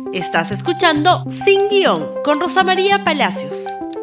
Estás escuchando Sin Guión con Rosa María Palacios.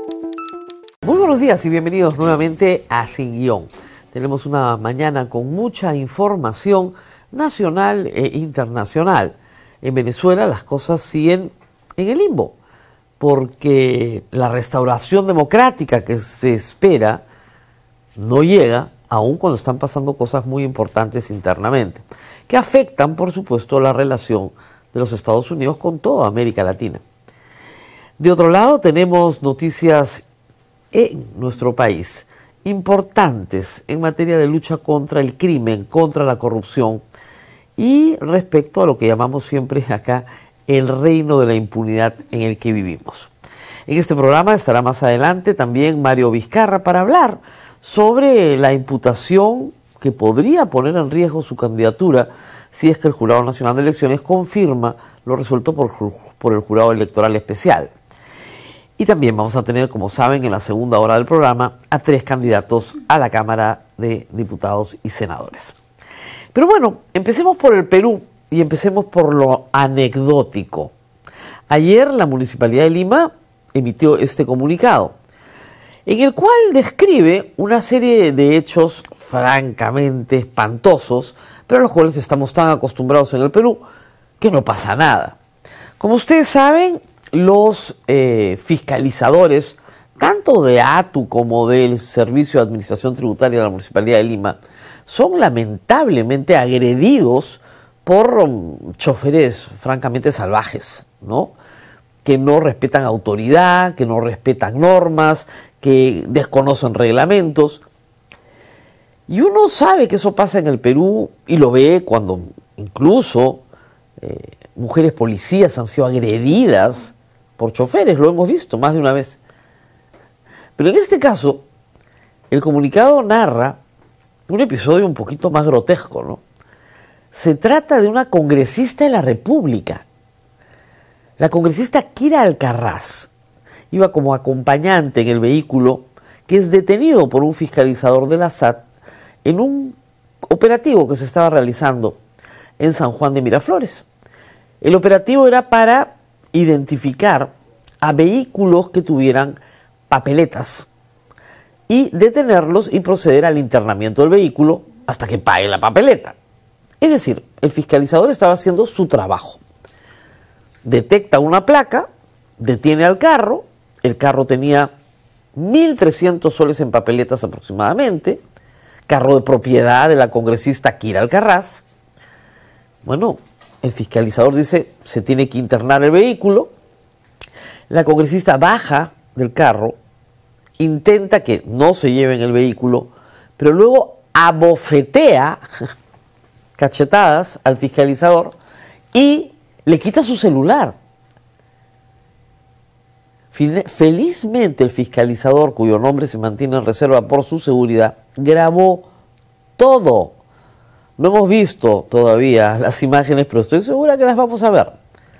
Muy buenos días y bienvenidos nuevamente a Sin Guión. Tenemos una mañana con mucha información nacional e internacional. En Venezuela las cosas siguen en el limbo, porque la restauración democrática que se espera no llega, aun cuando están pasando cosas muy importantes internamente, que afectan, por supuesto, la relación de los Estados Unidos con toda América Latina. De otro lado, tenemos noticias en nuestro país importantes en materia de lucha contra el crimen, contra la corrupción y respecto a lo que llamamos siempre acá el reino de la impunidad en el que vivimos. En este programa estará más adelante también Mario Vizcarra para hablar sobre la imputación que podría poner en riesgo su candidatura si es que el Jurado Nacional de Elecciones confirma lo resuelto por el Jurado Electoral Especial. Y también vamos a tener, como saben, en la segunda hora del programa a 3 candidatos a la Cámara de Diputados y Senadores. Pero bueno, empecemos por el Perú y empecemos por lo anecdótico. Ayer la Municipalidad de Lima emitió este comunicado, en el cual describe una serie de hechos francamente espantosos, pero a los cuales estamos tan acostumbrados en el Perú que no pasa nada. Como ustedes saben, los fiscalizadores, tanto de ATU como del Servicio de Administración Tributaria de la Municipalidad de Lima, son lamentablemente agredidos por choferes francamente salvajes, ¿no? Que no respetan autoridad, que no respetan normas, que desconocen reglamentos. Y uno sabe que eso pasa en el Perú y lo ve cuando incluso mujeres policías han sido agredidas por choferes, lo hemos visto más de una vez. Pero en este caso, el comunicado narra un episodio un poquito más grotesco, ¿no? Se trata de una congresista de la República. La congresista Kira Alcaraz iba como acompañante en el vehículo que es detenido por un fiscalizador de la SAT en un operativo que se estaba realizando en San Juan de Miraflores. El operativo era para identificar a vehículos que tuvieran papeletas y detenerlos y proceder al internamiento del vehículo hasta que pague la papeleta. Es decir, el fiscalizador estaba haciendo su trabajo. Detecta una placa, detiene al carro, el carro tenía 1.300 soles en papeletas aproximadamente, carro de propiedad de la congresista Kira Alcaraz. Bueno, el fiscalizador dice, se tiene que internar el vehículo, la congresista baja del carro, intenta que no se lleven el vehículo, pero luego abofetea cachetadas al fiscalizador y le quita su celular. Felizmente el fiscalizador, cuyo nombre se mantiene en reserva por su seguridad, grabó todo. No hemos visto todavía las imágenes, pero estoy segura que las vamos a ver.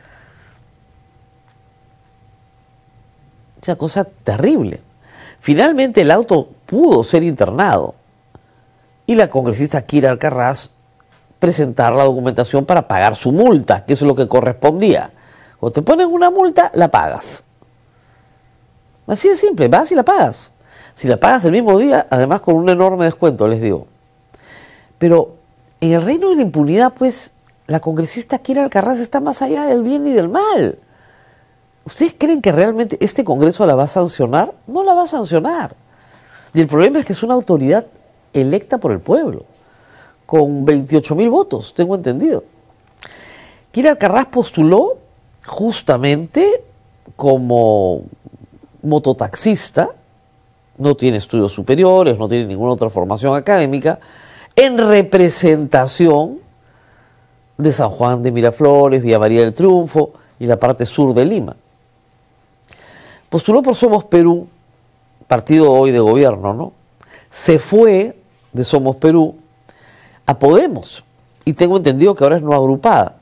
Esa cosa terrible. Finalmente el auto pudo ser internado y la congresista Kira Alcaraz presentar la documentación para pagar su multa, que eso es lo que correspondía. Cuando te ponen una multa, la pagas. Así de simple, vas y la pagas. Si la pagas el mismo día, además con un enorme descuento, les digo. Pero en el reino de la impunidad, pues, la congresista Kira Alcaraz está más allá del bien y del mal. ¿Ustedes creen que realmente este Congreso la va a sancionar? No la va a sancionar. Y el problema es que es una autoridad electa por el pueblo, con 28.000 votos, tengo entendido. Kira Alcaraz postuló justamente como mototaxista, no tiene estudios superiores, no tiene ninguna otra formación académica, en representación de San Juan de Miraflores, Villa María del Triunfo y la parte sur de Lima. Postuló por Somos Perú, partido hoy de gobierno, ¿no? Se fue de Somos Perú a Podemos, y tengo entendido que ahora es Nueva Agrupada.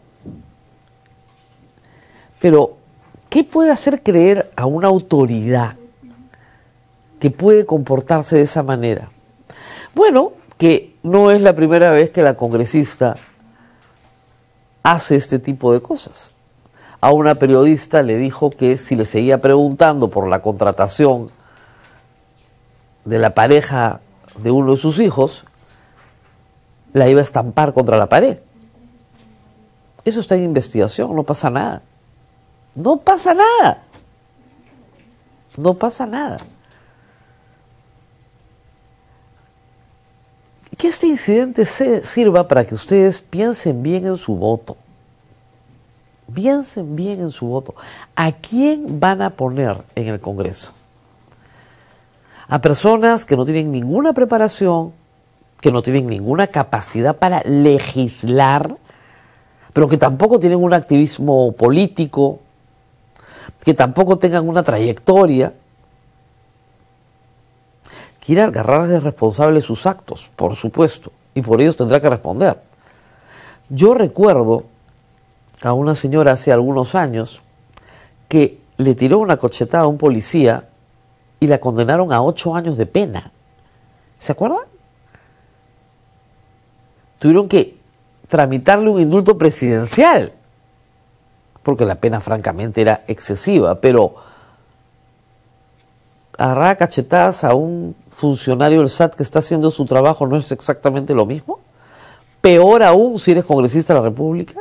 Pero, ¿qué puede hacer creer a una autoridad que puede comportarse de esa manera? Bueno, que no es la primera vez que la congresista hace este tipo de cosas. a una periodista le dijo que si le seguía preguntando por la contratación de la pareja de uno de sus hijos, la iba a estampar contra la pared. Eso está en investigación, no pasa nada. No pasa nada. No pasa nada. Que este incidente sirva para que ustedes piensen bien en su voto. Piensen bien en su voto. ¿A quién van a poner en el Congreso? A personas que no tienen ninguna preparación, que no tienen ninguna capacidad para legislar, pero que tampoco tienen un activismo político, que tampoco tengan una trayectoria. Quiere agarrarse responsable de sus actos, por supuesto, y por ellos tendrá que responder. Yo recuerdo a una señora hace algunos años que le tiró una cochetada a un policía y la condenaron a 8 años de pena. ¿Se acuerdan? Tuvieron que tramitarle un indulto presidencial, porque la pena francamente era excesiva, pero agarrar a cachetadas a un funcionario del SAT que está haciendo su trabajo no es exactamente lo mismo. Peor aún si eres congresista de la República.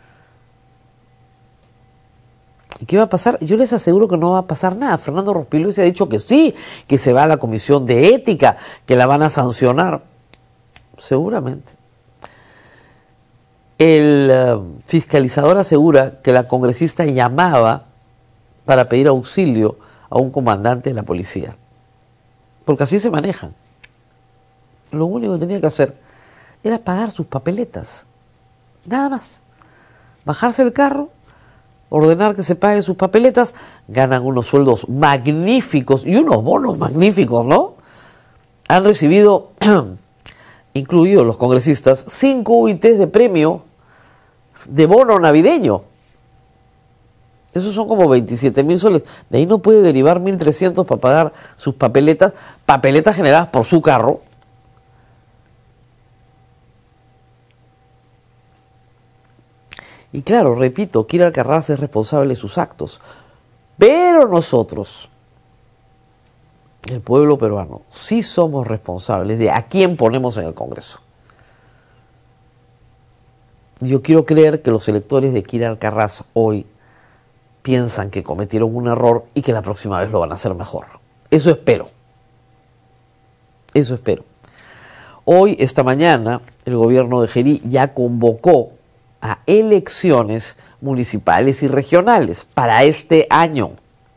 ¿Y qué va a pasar? Yo les aseguro que no va a pasar nada. Fernando Rospigliosi se ha dicho que sí, que se va a la comisión de ética, que la van a sancionar. Seguramente. El fiscalizador asegura que la congresista llamaba para pedir auxilio a un comandante de la policía. Porque así se manejan. Lo único que tenía que hacer era pagar sus papeletas. Nada más. Bajarse el carro, ordenar que se paguen sus papeletas, ganan unos sueldos magníficos y unos bonos magníficos, ¿no? Han recibido, incluidos los congresistas, 5 UITs de premio de bono navideño. Esos son como 27.000 soles. De ahí no puede derivar 1.300 para pagar sus papeletas generadas por su carro. Y claro, repito, Kira Alcaraz es responsable de sus actos. Pero nosotros, el pueblo peruano, sí somos responsables de a quién ponemos en el Congreso. Yo quiero creer que los electores de Kira Alcaraz hoy piensan que cometieron un error y que la próxima vez lo van a hacer mejor. Eso espero. Eso espero. Hoy, esta mañana, el gobierno de Gerí ya convocó a elecciones municipales y regionales para este año.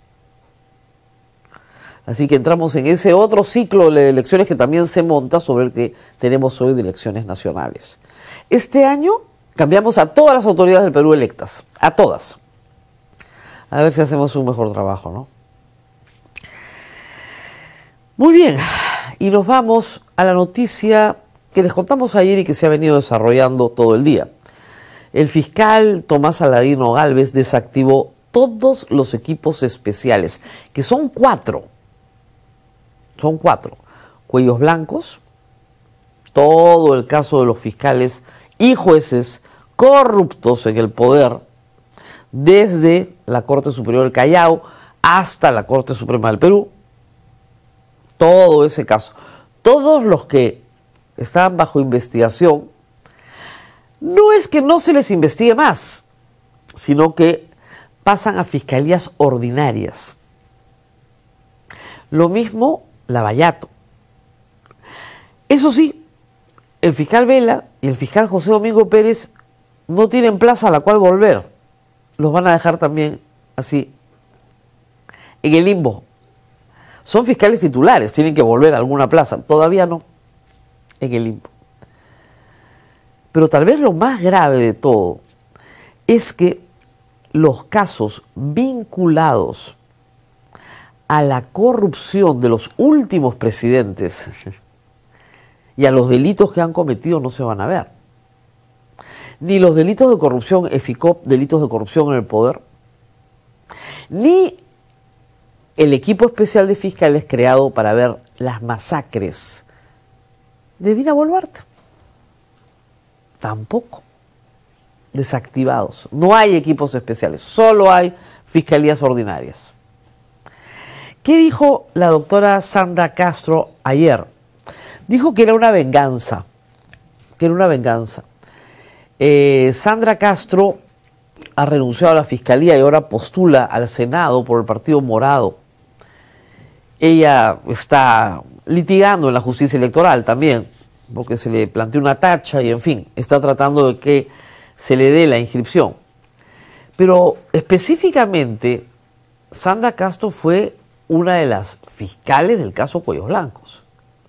Así que entramos en ese otro ciclo de elecciones que también se monta sobre el que tenemos hoy de elecciones nacionales. Este año cambiamos a todas las autoridades del Perú electas, a todas. A ver si hacemos un mejor trabajo, ¿no? Muy bien, y nos vamos a la noticia que les contamos ayer y que se ha venido desarrollando todo el día. El fiscal Tomás Aladino Gálvez desactivó todos los equipos especiales, que son 4. Son 4. Cuellos blancos, todo el caso de los fiscales y jueces corruptos en el poder, desde la Corte Superior del Callao hasta la Corte Suprema del Perú. Todo ese caso. Todos los que estaban bajo investigación, no es que no se les investigue más, sino que pasan a fiscalías ordinarias. Lo mismo Lavallato. Eso sí, el fiscal Vela y el fiscal José Domingo Pérez no tienen plaza a la cual volver. Los van a dejar también así, en el limbo. Son fiscales titulares, tienen que volver a alguna plaza. Todavía no, en el limbo. Pero tal vez lo más grave de todo es que los casos vinculados a la corrupción de los últimos presidentes y a los delitos que han cometido no se van a ver. Ni los delitos de corrupción EFICOP, delitos de corrupción en el poder, ni el equipo especial de fiscales creado para ver las masacres de Dina Boluarte. Tampoco. desactivados. No hay equipos especiales, solo hay fiscalías ordinarias. ¿Qué dijo la doctora Sandra Castro ayer? Dijo que era una venganza, Sandra Castro ha renunciado a la fiscalía y ahora postula al Senado por el Partido Morado. Ella está litigando en la justicia electoral también, porque se le planteó una tacha y, en fin, está tratando de que se le dé la inscripción. Pero específicamente, Sandra Castro fue una de las fiscales del caso Cuellos Blancos.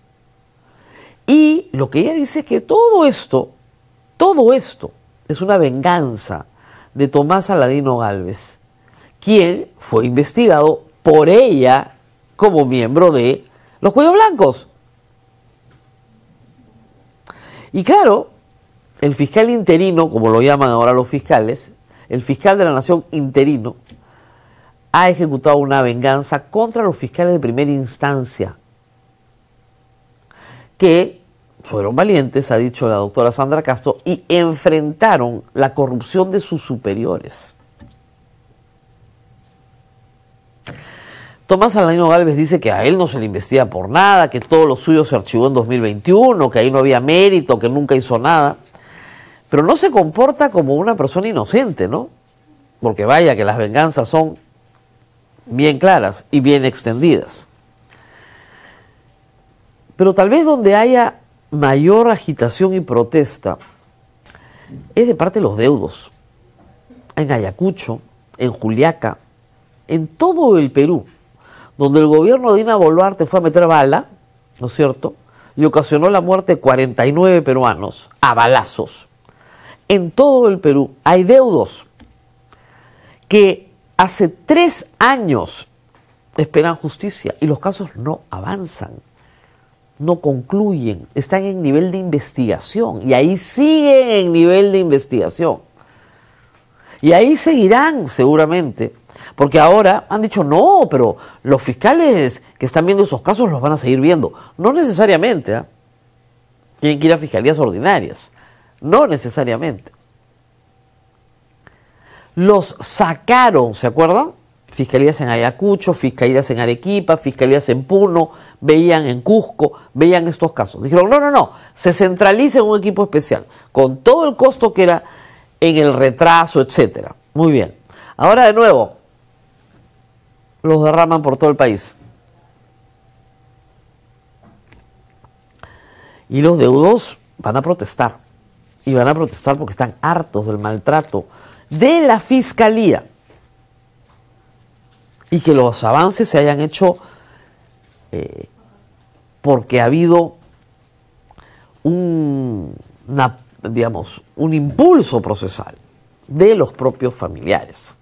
Y lo que ella dice es que todo esto es una venganza de Tomás Aladino Gálvez, quien fue investigado por ella como miembro de los Cuellos Blancos. Y claro, el fiscal interino, como lo llaman ahora los fiscales, el fiscal de la Nación interino, ha ejecutado una venganza contra los fiscales de primera instancia, que fueron valientes, ha dicho la doctora Sandra Castro, y enfrentaron la corrupción de sus superiores. Tomás Aladino Gálvez dice que a él no se le investiga por nada, que todo lo suyo se archivó en 2021, que ahí no había mérito, que nunca hizo nada. Pero no se comporta como una persona inocente, ¿no? Porque vaya que las venganzas son bien claras y bien extendidas. Pero tal vez donde haya mayor agitación y protesta es de parte de los deudos. En Ayacucho, en Juliaca, en todo el Perú, donde el gobierno de Dina Boluarte fue a meter bala, ¿no es cierto?, y ocasionó la muerte de 49 peruanos a balazos. En todo el Perú hay deudos que hace 3 años esperan justicia y los casos no avanzan, no concluyen, están en nivel de investigación y ahí siguen en nivel de investigación. Y ahí seguirán seguramente, porque ahora han dicho no, pero los fiscales que están viendo esos casos los van a seguir viendo. No necesariamente, ¿eh? Tienen que ir a fiscalías ordinarias, no necesariamente. Los sacaron, ¿se acuerdan? Fiscalías en Ayacucho, fiscalías en Arequipa, fiscalías en Puno, veían en Cusco, veían estos casos. Dijeron, no, se centraliza en un equipo especial, con todo el costo que era en el retraso, etcétera. Muy bien. Ahora de nuevo, los derraman por todo el país. Y los deudos van a protestar. Y van a protestar porque están hartos del maltrato de la fiscalía. Y que los avances se hayan hecho porque ha habido un impulso procesal de los propios familiares.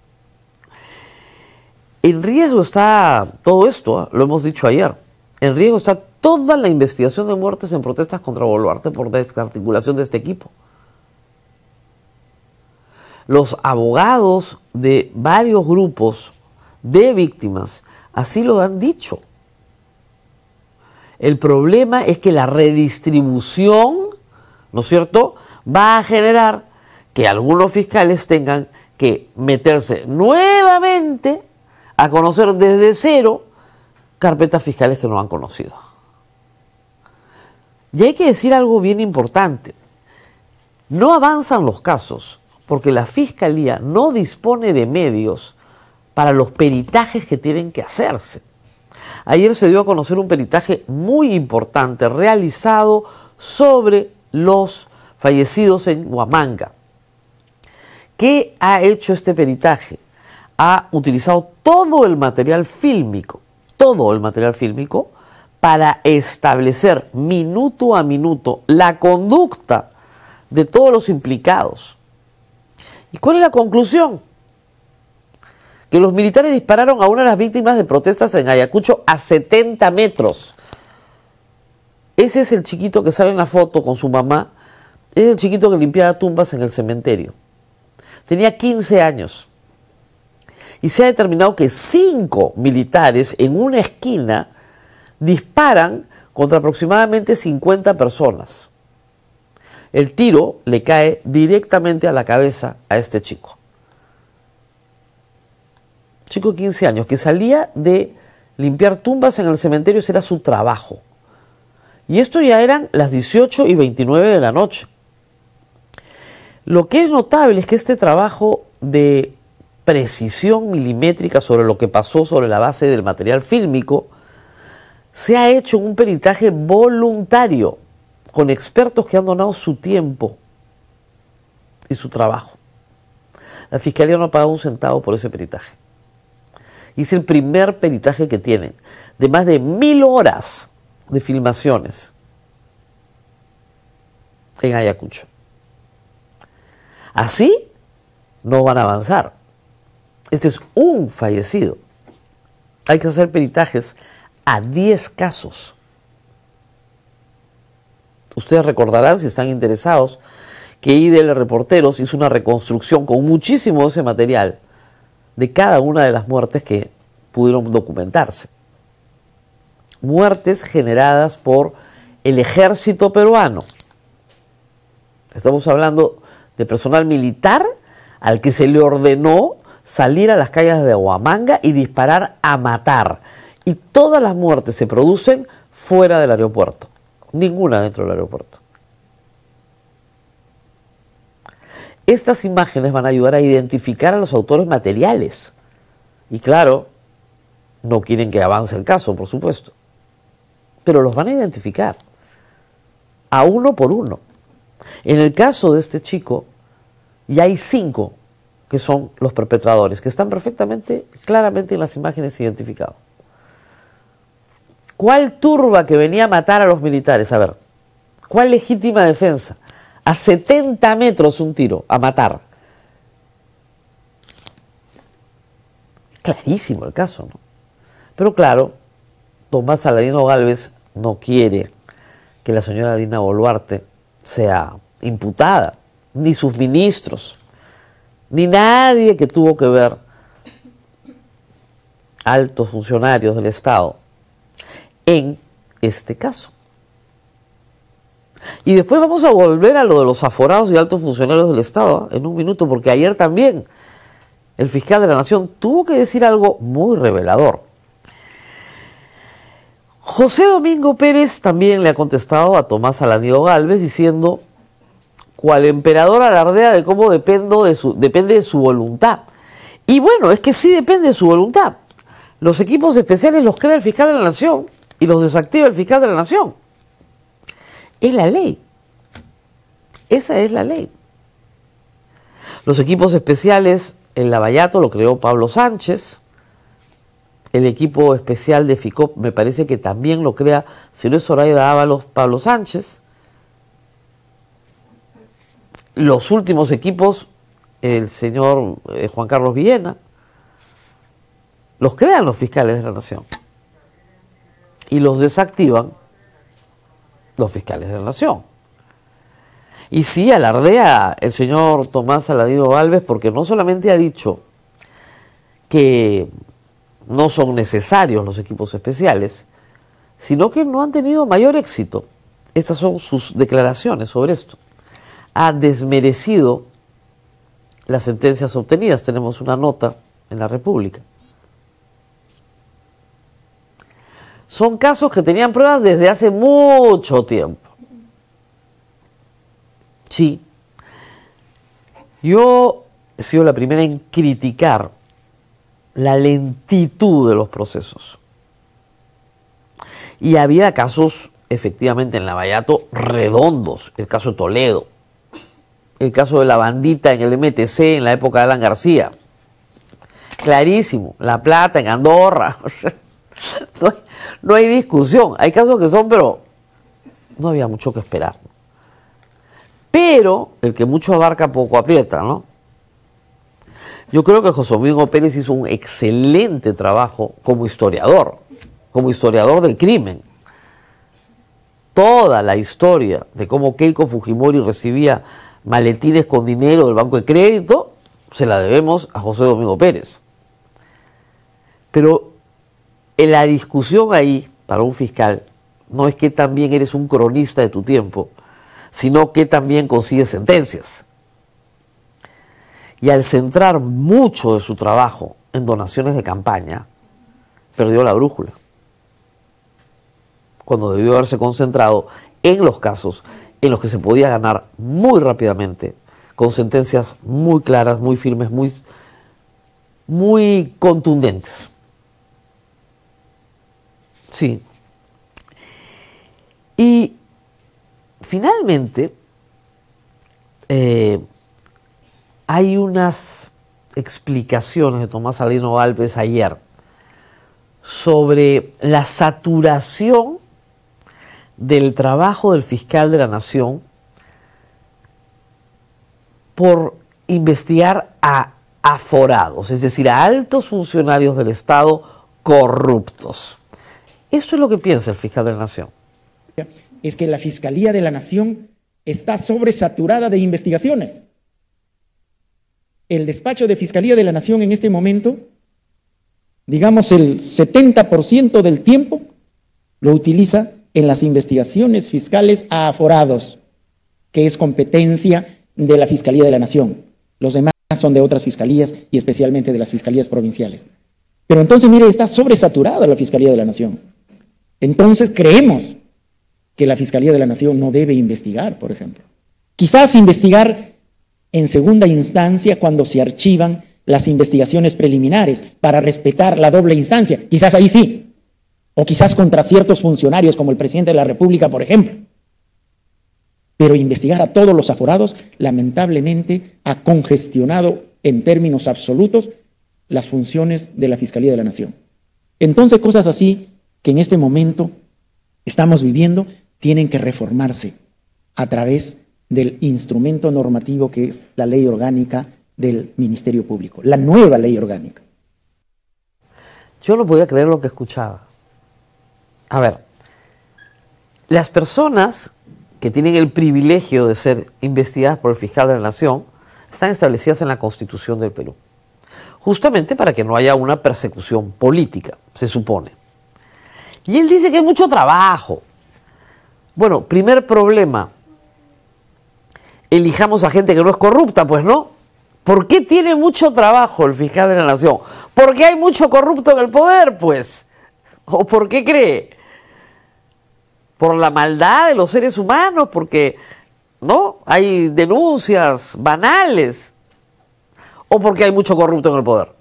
En riesgo está todo esto, lo hemos dicho ayer. En riesgo está toda la investigación de muertes en protestas contra Boluarte por desarticulación de este equipo. Los abogados de varios grupos de víctimas así lo han dicho. El problema es que la redistribución, ¿no es cierto?, va a generar que algunos fiscales tengan que meterse nuevamente a conocer desde cero carpetas fiscales que no han conocido. Y hay que decir algo bien importante. No avanzan los casos porque la Fiscalía no dispone de medios para los peritajes que tienen que hacerse. Ayer se dio a conocer un peritaje muy importante realizado sobre los fallecidos en Huamanga. ¿Qué ha hecho este peritaje? Ha utilizado todo el material fílmico para establecer minuto a minuto la conducta de todos los implicados. ¿Y cuál es la conclusión? Que los militares dispararon a una de las víctimas de protestas en Ayacucho a 70 metros. Ese es el chiquito que sale en la foto con su mamá. Es el chiquito que limpiaba tumbas en el cementerio. Tenía 15 años. Y se ha determinado que 5 militares en una esquina disparan contra aproximadamente 50 personas. el tiro le cae directamente a la cabeza a este chico. Chico de 15 años que salía de limpiar tumbas en el cementerio, ese era su trabajo. Y esto ya eran las 18:29 de la noche. Lo que es notable es que este trabajo de precisión milimétrica sobre lo que pasó sobre la base del material fílmico se ha hecho en un peritaje voluntario con expertos que han donado su tiempo y su trabajo. La Fiscalía no ha pagado un centavo por ese peritaje. Y es el primer peritaje que tienen de más de 1000 horas de filmaciones en Ayacucho. Así no van a avanzar. Este es un fallecido. Hay que hacer peritajes a 10 casos. Ustedes recordarán, si están interesados, que IDL Reporteros hizo una reconstrucción con muchísimo de ese material de cada una de las muertes que pudieron documentarse. Muertes generadas por el ejército peruano. Estamos hablando de personal militar al que se le ordenó salir a las calles de Huamanga y disparar a matar. Y todas las muertes se producen fuera del aeropuerto. Ninguna dentro del aeropuerto. Estas imágenes van a ayudar a identificar a los autores materiales. Y claro, no quieren que avance el caso, por supuesto. Pero los van a identificar. A uno por uno. En el caso de este chico, ya hay 5 que son los perpetradores, que están perfectamente, claramente en las imágenes identificados. ¿Cuál turba que venía a matar a los militares? A ver, ¿cuál legítima defensa? A 70 metros un tiro, a matar. Clarísimo el caso, ¿no? Pero claro, Tomás Saladino Gálvez no quiere que la señora Dina Boluarte sea imputada, ni sus ministros, ni nadie que tuvo que ver, altos funcionarios del Estado, en este caso. Y después vamos a volver a lo de los aforados y altos funcionarios del Estado, en un minuto, porque ayer también el fiscal de la Nación tuvo que decir algo muy revelador. José Domingo Pérez también le ha contestado a Tomás Saladino Gálvez diciendo: cual emperador alardea de cómo depende de su voluntad. Y bueno, es que sí depende de su voluntad. Los equipos especiales los crea el fiscal de la Nación y los desactiva el fiscal de la Nación. Es la ley. Esa es la ley. Los equipos especiales, el Lavallato lo creó Pablo Sánchez. El equipo especial de FICOP me parece que también lo crea, si no es Zoraida Ábalos, Pablo Sánchez. Los últimos equipos, el señor Juan Carlos Villena, los crean los fiscales de la Nación. Y los desactivan los fiscales de la Nación. Y sí, alardea el señor Tomás Saladino Gálvez porque no solamente ha dicho que no son necesarios los equipos especiales, sino que no han tenido mayor éxito. Estas son sus declaraciones sobre esto. Ha desmerecido las sentencias obtenidas. Tenemos una nota en La República. Son casos que tenían pruebas desde hace mucho tiempo. Sí. Yo he sido la primera en criticar la lentitud de los procesos. Y había casos, efectivamente, en Lavallato redondos. El caso de Toledo. El caso de la bandita en el MTC en la época de Alan García. Clarísimo. La Plata en Andorra. O sea, no hay discusión. Hay casos que son, pero no había mucho que esperar. Pero el que mucho abarca poco aprieta, ¿no? Yo creo que José Domingo Pérez hizo un excelente trabajo como historiador del crimen. Toda la historia de cómo Keiko Fujimori recibía maletines con dinero del Banco de Crédito se la debemos a José Domingo Pérez. Pero en la discusión ahí, para un fiscal, no es que también eres un cronista de tu tiempo, sino que también consigue sentencias. Y al centrar mucho de su trabajo en donaciones de campaña, perdió la brújula, cuando debió haberse concentrado en los casos en los que se podía ganar muy rápidamente, con sentencias muy claras, muy firmes, muy contundentes. Sí. Y finalmente, hay unas explicaciones de Tomás Salino Gálvez ayer sobre la saturación del trabajo del fiscal de la Nación por investigar a aforados, es decir, a altos funcionarios del Estado corruptos. Eso es lo que piensa el fiscal de la Nación. Es que la Fiscalía de la Nación está sobresaturada de investigaciones. El despacho de Fiscalía de la Nación en este momento, digamos el 70% del tiempo, lo utiliza en las investigaciones fiscales a aforados, que es competencia de la Fiscalía de la Nación. Los demás son de otras fiscalías y especialmente de las fiscalías provinciales. Pero entonces, mire, está sobresaturada la Fiscalía de la Nación. Entonces creemos que la Fiscalía de la Nación no debe investigar, por ejemplo. Quizás investigar en segunda instancia cuando se archivan las investigaciones preliminares para respetar la doble instancia. Quizás ahí sí. O quizás contra ciertos funcionarios como el presidente de la República, por ejemplo. Pero investigar a todos los aforados, lamentablemente, ha congestionado en términos absolutos las funciones de la Fiscalía de la Nación. Entonces, cosas así que en este momento estamos viviendo tienen que reformarse a través del instrumento normativo que es la Ley Orgánica del Ministerio Público, la nueva Ley Orgánica. Yo no podía creer lo que escuchaba. A ver, las personas que tienen el privilegio de ser investigadas por el fiscal de la Nación están establecidas en la Constitución del Perú, justamente para que no haya una persecución política, se supone. Y él dice que hay mucho trabajo. Bueno, primer problema, elijamos a gente que no es corrupta, pues no. ¿Por qué tiene mucho trabajo el fiscal de la Nación? ¿Porque hay mucho corrupto en el poder, pues? ¿O por qué cree? ¿Por la maldad de los seres humanos? Porque, ¿no? Hay denuncias banales. ¿O porque hay mucho corrupto en el poder?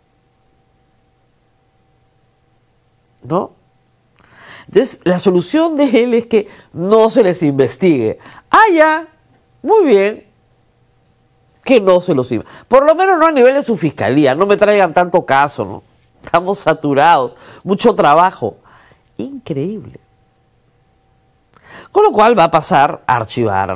¿No? Entonces, la solución de él es que no se les investigue. Ah, ya, muy bien, que no se los investigue. Por lo menos no a nivel de su fiscalía, no me traigan tanto caso, ¿no? Estamos saturados, mucho trabajo. Increíble. Con lo cual va a pasar a archivar,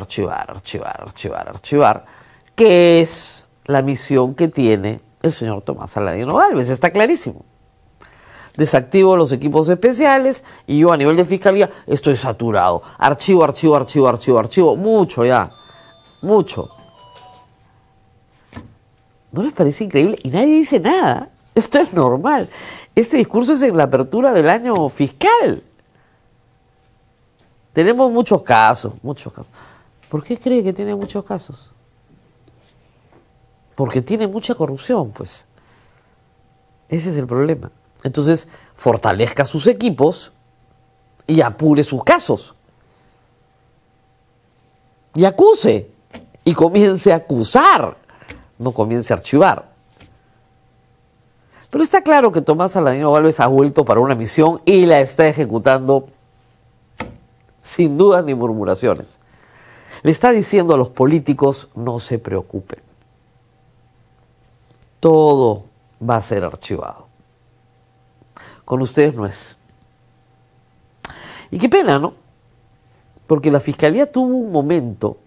que es la misión que tiene el señor Tomás Saladino Gálvez, está clarísimo. Desactivo los equipos especiales y yo a nivel de fiscalía estoy saturado. Archivo, mucho ya, mucho. ¿No les parece increíble? Y nadie dice nada. Esto es normal. Este discurso es en la apertura del año fiscal. Tenemos muchos casos. ¿Por qué cree que tiene muchos casos? Porque tiene mucha corrupción, pues. Ese es el problema. Entonces, fortalezca sus equipos y apure sus casos. Y acuse. Y comience a acusar. No comience a archivar. Pero está claro que Tomás Saladino Gálvez ha vuelto para una misión y la está ejecutando sin dudas ni murmuraciones. Le está diciendo a los políticos, no se preocupen. Todo va a ser archivado. Con ustedes no es. Y qué pena, ¿no? Porque la Fiscalía tuvo un momento,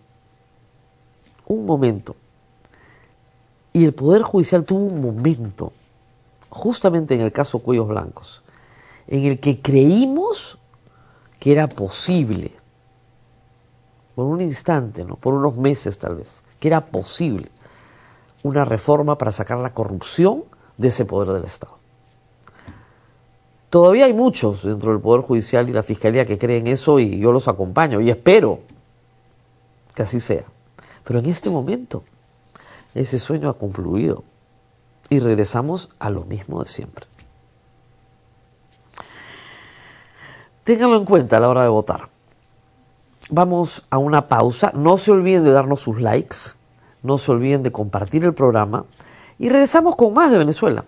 y el Poder Judicial tuvo un momento, justamente en el caso Cuellos Blancos, en el que creímos que era posible, por un instante, ¿no? Por unos meses tal vez, que era posible una reforma para sacar la corrupción de ese poder del Estado. Todavía hay muchos dentro del Poder Judicial y la Fiscalía que creen eso y yo los acompaño y espero que así sea. Pero en este momento, ese sueño ha concluido y regresamos a lo mismo de siempre. Ténganlo en cuenta a la hora de votar. Vamos a una pausa. No se olviden de darnos sus likes. No se olviden de compartir el programa. Y regresamos con más de Venezuela.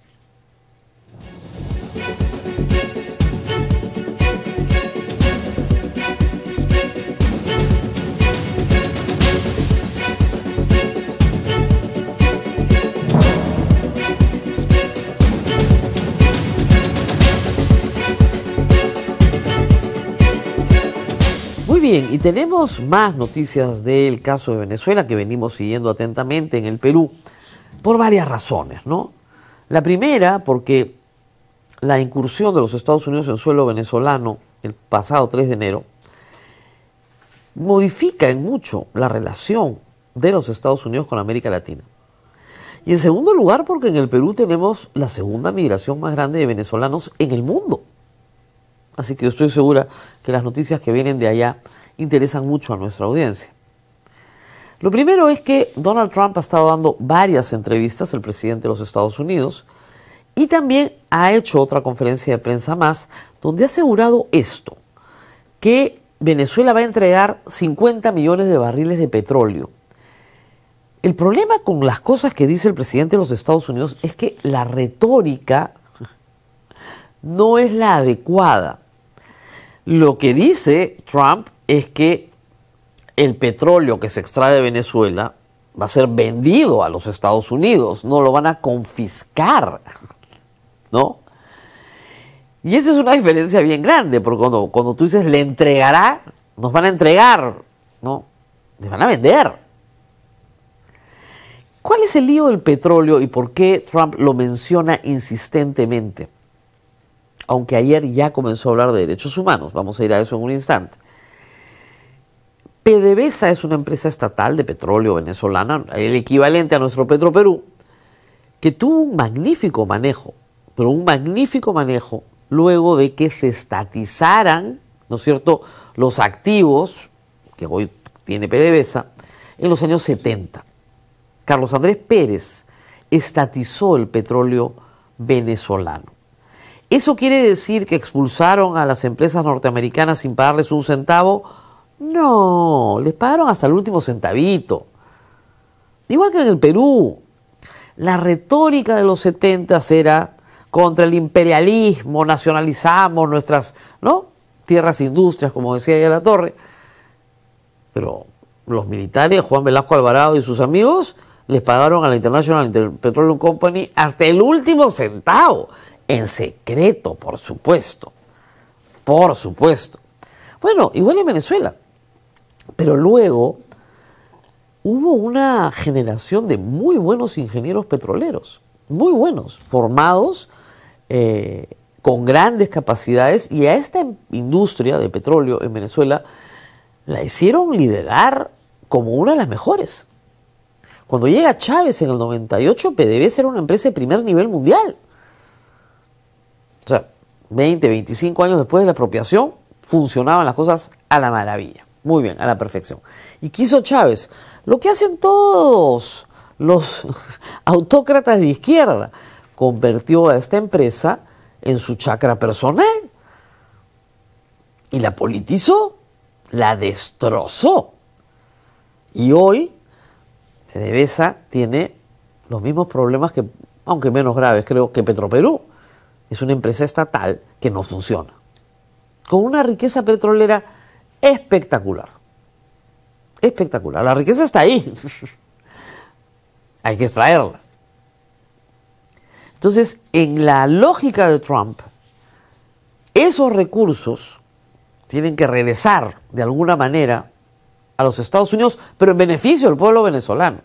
Muy bien, y tenemos más noticias del caso de Venezuela que venimos siguiendo atentamente en el Perú por varias razones, ¿no? La primera, porque la incursión de los Estados Unidos en suelo venezolano el pasado 3 de enero modifica en mucho la relación de los Estados Unidos con América Latina. Y en segundo lugar, porque en el Perú tenemos la segunda migración más grande de venezolanos en el mundo. Así que yo estoy segura que las noticias que vienen de allá interesan mucho a nuestra audiencia. Lo primero es que Donald Trump ha estado dando varias entrevistas, el presidente de los Estados Unidos, y también ha hecho otra conferencia de prensa más, donde ha asegurado esto, que Venezuela va a entregar 50 millones de barriles de petróleo. El problema con las cosas que dice el presidente de los Estados Unidos es que la retórica no es la adecuada. Lo que dice Trump es que el petróleo que se extrae de Venezuela va a ser vendido a los Estados Unidos, no lo van a confiscar, ¿no? Y esa es una diferencia bien grande, porque cuando tú dices le entregará, nos van a entregar, ¿no? Les van a vender. ¿Cuál es el lío del petróleo y por qué Trump lo menciona insistentemente? Aunque ayer ya comenzó a hablar de derechos humanos, vamos a ir a eso en un instante. PDVSA es una empresa estatal de petróleo venezolana, el equivalente a nuestro Petroperú, que tuvo un magnífico manejo, pero un magnífico manejo luego de que se estatizaran, ¿no es cierto?, los activos que hoy tiene PDVSA en los años 70. Carlos Andrés Pérez estatizó el petróleo venezolano. ¿Eso quiere decir que expulsaron a las empresas norteamericanas sin pagarles un centavo? No, les pagaron hasta el último centavito. Igual que en el Perú, la retórica de los 70 era contra el imperialismo, nacionalizamos nuestras, ¿no?, tierras e industrias, como decía ella La Torre. Pero los militares, Juan Velasco Alvarado y sus amigos, les pagaron a la International Petroleum Company hasta el último centavo. En secreto, por supuesto. Por supuesto. Bueno, igual en Venezuela. Pero luego hubo una generación de muy buenos ingenieros petroleros. Muy buenos, formados, con grandes capacidades. Y a esta industria de petróleo en Venezuela la hicieron liderar como una de las mejores. Cuando llega Chávez en el 98, PDVSA era una empresa de primer nivel mundial. O sea, 20, 25 años después de la expropiación, funcionaban las cosas a la maravilla. Muy bien, a la perfección. ¿Y qué hizo Chávez? Lo que hacen todos los autócratas de izquierda. Convirtió a esta empresa en su chacra personal. Y la politizó, la destrozó. Y hoy, PDVSA tiene los mismos problemas que, aunque menos graves, creo, que Petroperú. Es una empresa estatal que no funciona, con una riqueza petrolera espectacular. Espectacular. La riqueza está ahí. Hay que extraerla. Entonces, en la lógica de Trump, esos recursos tienen que regresar de alguna manera a los Estados Unidos, pero en beneficio del pueblo venezolano.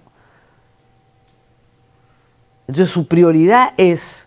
Entonces, su prioridad es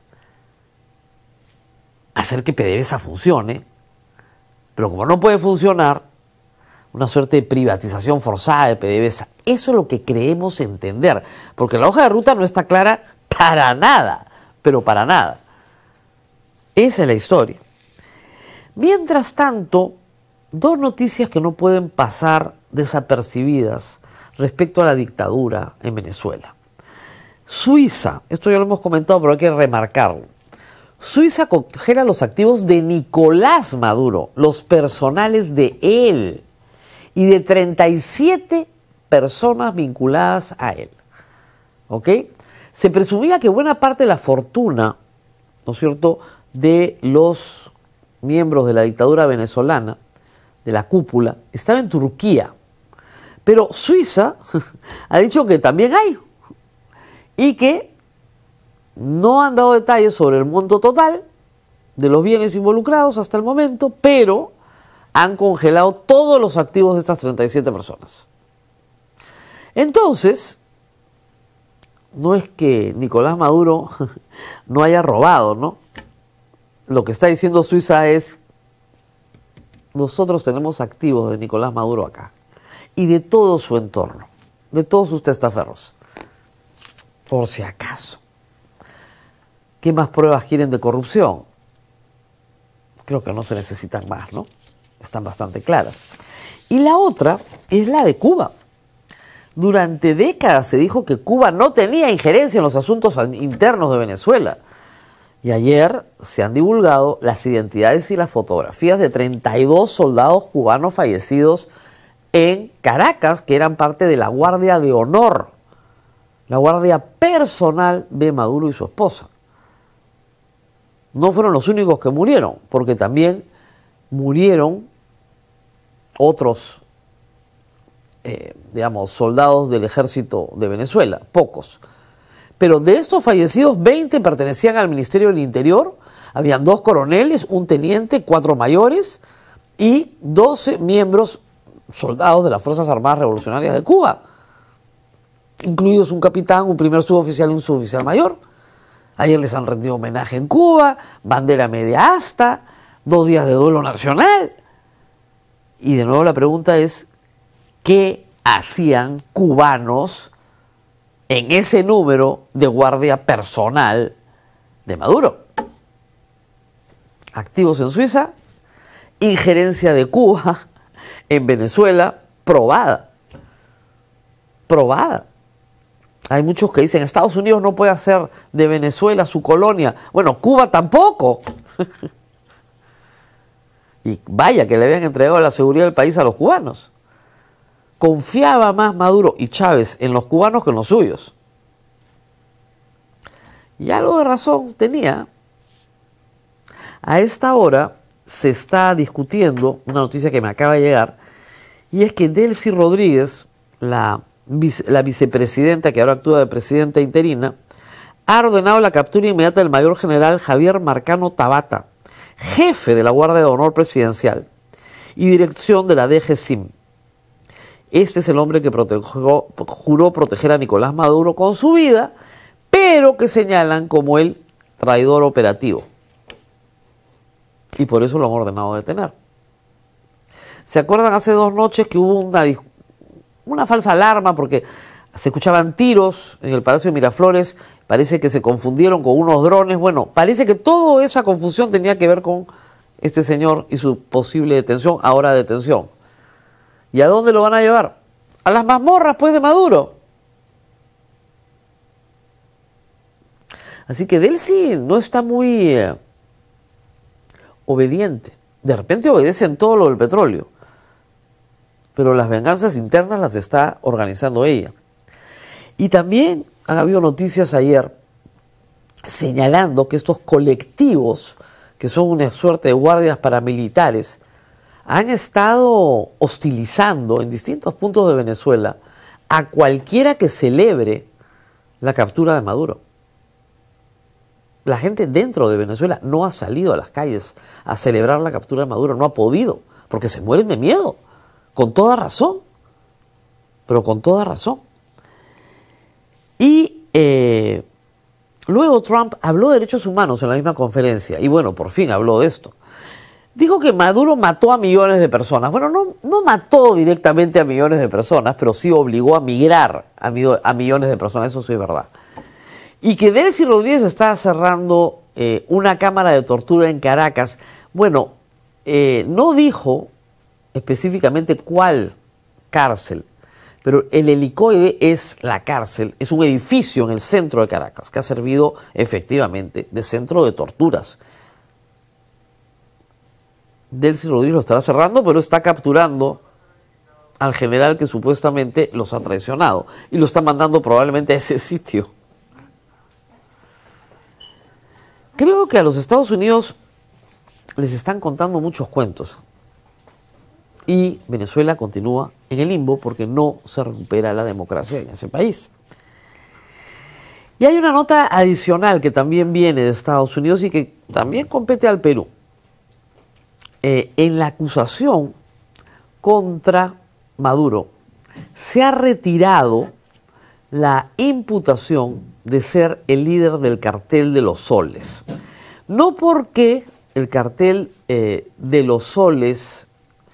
hacer que PDVSA funcione, pero como no puede funcionar, una suerte de privatización forzada de PDVSA. Eso es lo que creemos entender, porque la hoja de ruta no está clara para nada, pero para nada. Esa es la historia. Mientras tanto, dos noticias que no pueden pasar desapercibidas respecto a la dictadura en Venezuela. Suiza, esto ya lo hemos comentado, pero hay que remarcarlo. Suiza congela los activos de Nicolás Maduro, los personales de él, y de 37 personas vinculadas a él. ¿Ok? Se presumía que buena parte de la fortuna, ¿no es cierto?, de los miembros de la dictadura venezolana, de la cúpula, estaba en Turquía. Pero Suiza ha dicho que también hay, y que no han dado detalles sobre el monto total de los bienes involucrados hasta el momento, pero han congelado todos los activos de estas 37 personas. Entonces, no es que Nicolás Maduro no haya robado, ¿no? Lo que está diciendo Suiza es: nosotros tenemos activos de Nicolás Maduro acá y de todo su entorno, de todos sus testaferros, por si acaso. ¿Qué más pruebas quieren de corrupción? Creo que no se necesitan más, ¿no? Están bastante claras. Y la otra es la de Cuba. Durante décadas se dijo que Cuba no tenía injerencia en los asuntos internos de Venezuela. Y ayer se han divulgado las identidades y las fotografías de 32 soldados cubanos fallecidos en Caracas, que eran parte de la Guardia de Honor, la guardia personal de Maduro y su esposa. No fueron los únicos que murieron, porque también murieron otros, soldados del ejército de Venezuela, pocos. Pero de estos fallecidos, 20 pertenecían al Ministerio del Interior, habían 2 coroneles, un teniente, 4 mayores y 12 miembros, soldados de las Fuerzas Armadas Revolucionarias de Cuba, incluidos un capitán, un primer suboficial y un suboficial mayor. Ayer les han rendido homenaje en Cuba, bandera media asta, 2 días de duelo nacional. Y de nuevo la pregunta es: ¿qué hacían cubanos en ese número de guardia personal de Maduro? Activos en Suiza, injerencia de Cuba en Venezuela, probada. Probada. Hay muchos que dicen: Estados Unidos no puede hacer de Venezuela su colonia. Bueno, Cuba tampoco. Y vaya que le habían entregado la seguridad del país a los cubanos. Confiaba más Maduro y Chávez en los cubanos que en los suyos. Y algo de razón tenía. A esta hora se está discutiendo una noticia que me acaba de llegar, y es que Delcy Rodríguez, la vicepresidenta que ahora actúa de presidenta interina, ha ordenado la captura inmediata del mayor general Javier Marcano Tabata, jefe de la Guardia de Honor Presidencial y dirección de la DGCIM. Este es el hombre que juró proteger a Nicolás Maduro con su vida, pero que señalan como el traidor operativo. Y por eso lo han ordenado detener. ¿Se acuerdan hace 2 noches que hubo una falsa alarma porque se escuchaban tiros en el Palacio de Miraflores? Parece que se confundieron con unos drones. Bueno, parece que toda esa confusión tenía que ver con este señor y su posible detención, ahora detención. ¿Y a dónde lo van a llevar? A las mazmorras, pues, de Maduro. Así que Delcy no está muy obediente. De repente obedece en todo lo del petróleo, pero las venganzas internas las está organizando ella. Y también ha habido noticias ayer señalando que estos colectivos, que son una suerte de guardias paramilitares, han estado hostilizando en distintos puntos de Venezuela a cualquiera que celebre la captura de Maduro. La gente dentro de Venezuela no ha salido a las calles a celebrar la captura de Maduro, no ha podido, porque se mueren de miedo, con toda razón, pero con toda razón. Y luego Trump habló de derechos humanos en la misma conferencia, y bueno, por fin habló de esto. Dijo que Maduro mató a millones de personas. Bueno, no mató directamente a millones de personas, pero sí obligó a migrar a millones de personas, eso sí es verdad. Y que Delcy Rodríguez está cerrando una cámara de tortura en Caracas. Bueno, no dijo específicamente cuál cárcel, pero el helicoide es la cárcel, es un edificio en el centro de Caracas que ha servido efectivamente de centro de torturas. Delcy Rodríguez lo estará cerrando, pero está capturando al general que supuestamente los ha traicionado y lo está mandando probablemente a ese sitio. Creo que a los Estados Unidos les están contando muchos cuentos y Venezuela continúa en el limbo porque no se recupera la democracia en ese país. Y hay una nota adicional que también viene de Estados Unidos y que también compete al Perú. En la acusación contra Maduro se ha retirado la imputación de ser el líder del cartel de los soles. No porque el cartel de los soles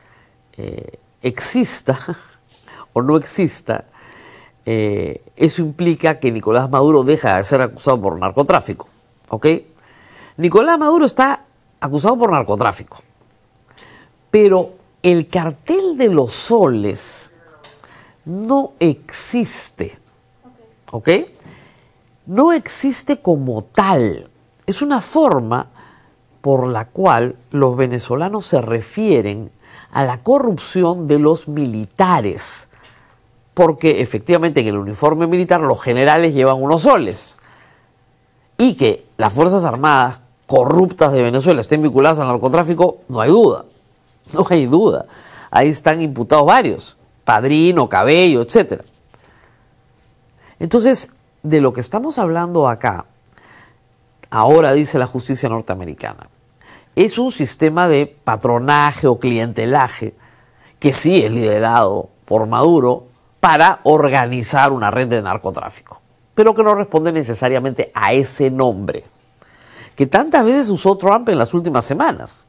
exista o no exista, eso implica que Nicolás Maduro deja de ser acusado por narcotráfico, ¿ok? Nicolás Maduro está acusado por narcotráfico, pero el cartel de los soles no existe, ¿ok? No existe como tal. Es una forma por la cual los venezolanos se refieren a la corrupción de los militares, porque efectivamente en el uniforme militar los generales llevan unos soles y que las Fuerzas Armadas corruptas de Venezuela estén vinculadas al narcotráfico, no hay duda, no hay duda. Ahí están imputados varios, Padrino, Cabello, etc. Entonces, de lo que estamos hablando acá, ahora dice la justicia norteamericana, es un sistema de patronaje o clientelaje que sí es liderado por Maduro para organizar una red de narcotráfico, pero que no responde necesariamente a ese nombre que tantas veces usó Trump en las últimas semanas.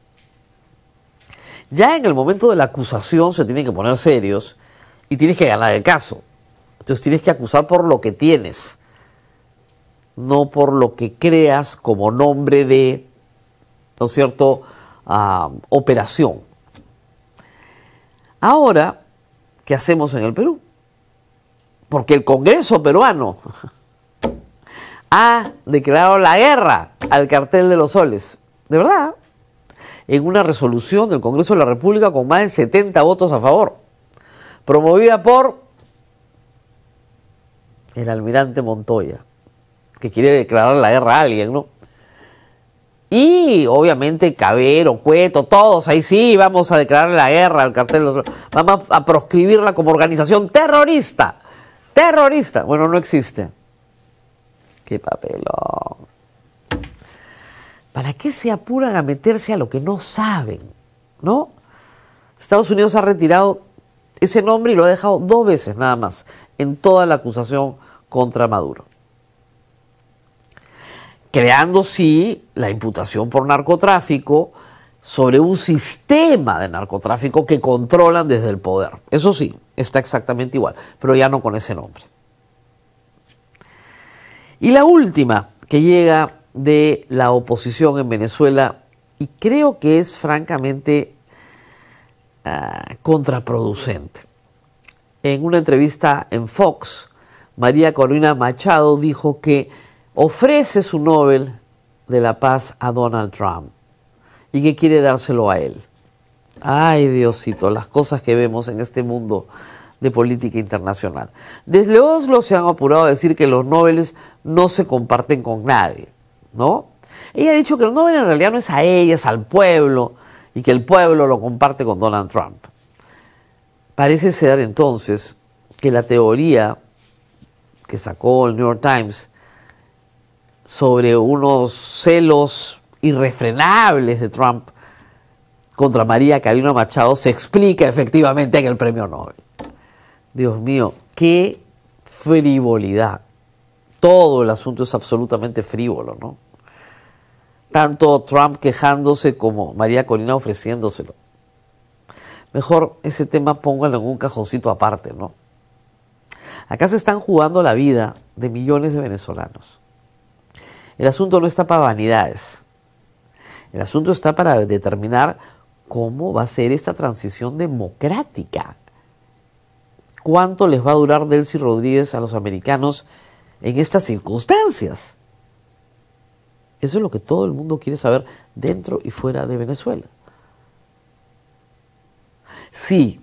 Ya en el momento de la acusación se tienen que poner serios y tienes que ganar el caso. Entonces tienes que acusar por lo que tienes, no por lo que creas como nombre de, ¿no es cierto?, operación. Ahora, ¿qué hacemos en el Perú? Porque el Congreso peruano ha declarado la guerra al cartel de los soles. De verdad, en una resolución del Congreso de la República con más de 70 votos a favor, promovida por el almirante Montoya, que quiere declarar la guerra a alguien, ¿no? Y obviamente Cabero, Cueto, todos ahí sí, vamos a declarar la guerra al cartel de los soles, vamos a proscribirla como organización terrorista. Terrorista. Bueno, no existe. ¡Qué papelón! ¿Para qué se apuran a meterse a lo que no saben? ¿No? Estados Unidos ha retirado ese nombre y lo ha dejado 2 veces nada más en toda la acusación contra Maduro, creando sí la imputación por narcotráfico sobre un sistema de narcotráfico que controlan desde el poder. Eso sí, está exactamente igual, pero ya no con ese nombre. Y la última que llega de la oposición en Venezuela, y creo que es francamente contraproducente. En una entrevista en Fox, María Corina Machado dijo que ofrece su Nobel de la Paz a Donald Trump y que quiere dárselo a él. Ay, Diosito, las cosas que vemos en este mundo de política internacional. Desde Oslo se han apurado a decir que los Nobeles no se comparten con nadie, ¿no? Ella ha dicho que el Nobel en realidad no es a ella, es al pueblo, y que el pueblo lo comparte con Donald Trump. Parece ser entonces que la teoría que sacó el New York Times sobre unos celos irrefrenables de Trump contra María Corina Machado se explica efectivamente en el premio Nobel. Dios mío, qué frivolidad. Todo el asunto es absolutamente frívolo, ¿no? Tanto Trump quejándose como María Corina ofreciéndoselo. Mejor ese tema póngalo en un cajoncito aparte, ¿no? Acá se están jugando la vida de millones de venezolanos. El asunto no está para vanidades. El asunto está para determinar cómo va a ser esta transición democrática. ¿Cuánto les va a durar Delcy Rodríguez a los americanos en estas circunstancias? Eso es lo que todo el mundo quiere saber dentro y fuera de Venezuela. Si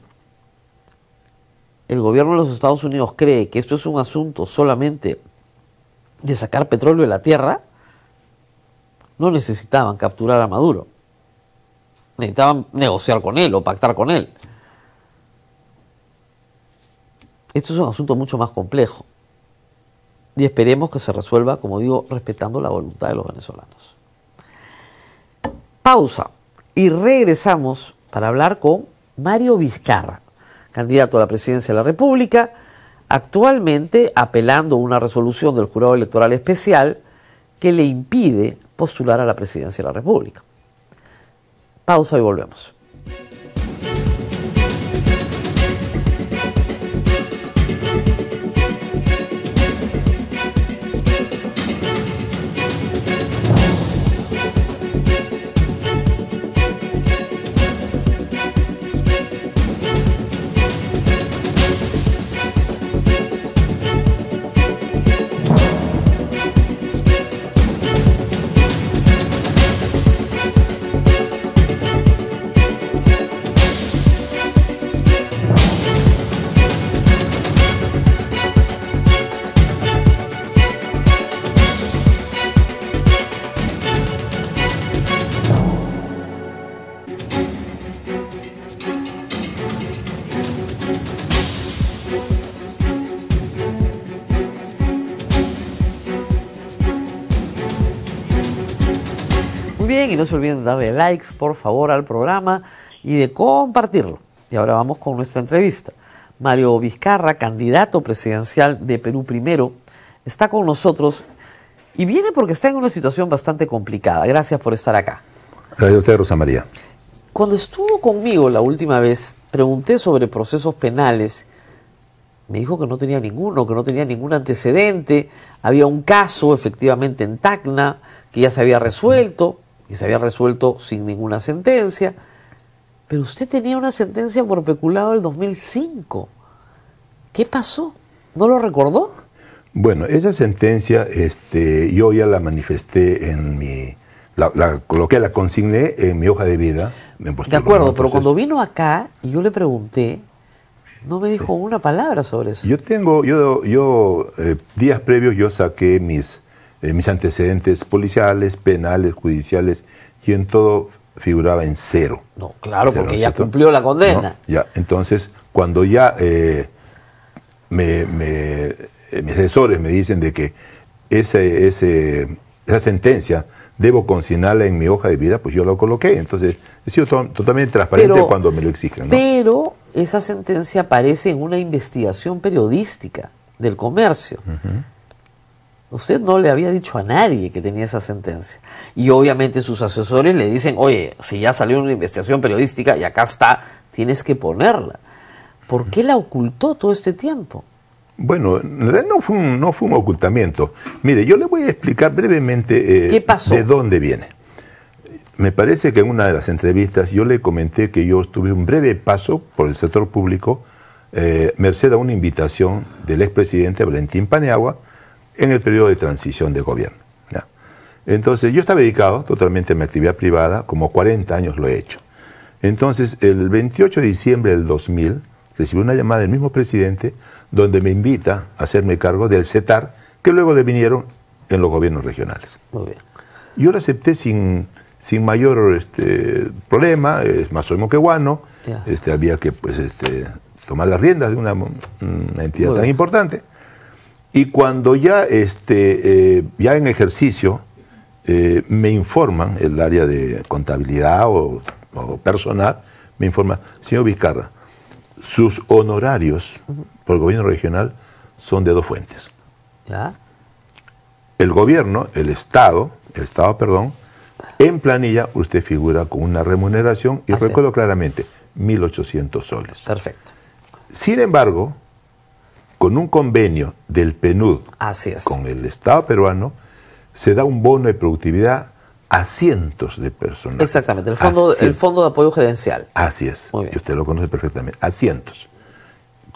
el gobierno de los Estados Unidos cree que esto es un asunto solamente de sacar petróleo de la tierra, no necesitaban capturar a Maduro. Necesitaban negociar con él o pactar con él. Esto es un asunto mucho más complejo. Y esperemos que se resuelva, como digo, respetando la voluntad de los venezolanos. Pausa. Y regresamos para hablar con Mario Vizcarra, candidato a la presidencia de la República, actualmente apelando una resolución del Jurado Electoral Especial que le impide postular a la presidencia de la República. Pausa y volvemos. Y no se olviden de darle likes, por favor, al programa y de compartirlo. Y ahora vamos con nuestra entrevista. Mario Vizcarra, candidato presidencial de Perú Primero, está con nosotros y viene porque está en una situación bastante complicada. Gracias por estar acá. Gracias a usted, Rosa María. Cuando estuvo conmigo la última vez, pregunté sobre procesos penales. Me dijo que no tenía ninguno, que no tenía ningún antecedente. Había un caso, efectivamente, en Tacna, que ya se había resuelto. Y se había resuelto sin ninguna sentencia. Pero usted tenía una sentencia por peculado del 2005. ¿Qué pasó? ¿No lo recordó? Bueno, esa sentencia yo ya la manifesté en mi... La coloqué, la consigné en mi hoja de vida. De acuerdo, pero cuando vino acá y yo le pregunté, no me dijo una palabra sobre eso. Días previos yo saqué mis antecedentes policiales, penales, judiciales, y en todo figuraba en cero. No, claro, cero, porque ¿no? ya cumplió la condena. ¿No? Ya, entonces, cuando ya mis asesores me dicen de que esa sentencia debo consignarla en mi hoja de vida, pues yo lo coloqué. Entonces, he sido totalmente transparente cuando me lo exigen, ¿no? Pero esa sentencia aparece en una investigación periodística del Comercio. Usted no le había dicho a nadie que tenía esa sentencia. Y obviamente sus asesores le dicen, oye, si ya salió una investigación periodística y acá está, tienes que ponerla. ¿Por qué la ocultó todo este tiempo? Bueno, en realidad no fue un ocultamiento. Mire, yo le voy a explicar brevemente ¿qué pasó? De dónde viene. Me parece que en una de las entrevistas yo le comenté que yo tuve un breve paso por el sector público, merced a una invitación del expresidente Valentín Paniagua, en el periodo de transición de gobierno. ¿Ya? Entonces, yo estaba dedicado totalmente a mi actividad privada, como 40 años lo he hecho. Entonces, el 28 de diciembre del 2000, recibí una llamada del mismo presidente, donde me invita a hacerme cargo del CETAR, que luego devinieron en los gobiernos regionales. Muy bien. Yo lo acepté sin mayor problema, es más, soy moqueguano, había que tomar las riendas de una entidad tan importante. Y cuando ya en ejercicio me informan, el área de contabilidad o personal, me informa, señor Vizcarra, sus honorarios por el gobierno regional son de dos fuentes. ¿Ya? El gobierno, el Estado, en planilla usted figura con una remuneración, y recuerdo claramente, 1.800 soles. Perfecto. Sin embargo, con un convenio del PNUD con el Estado peruano, se da un bono de productividad a cientos de personas. Exactamente, el fondo de apoyo gerencial. Así es, Muy bien. y usted lo conoce perfectamente, a cientos. Que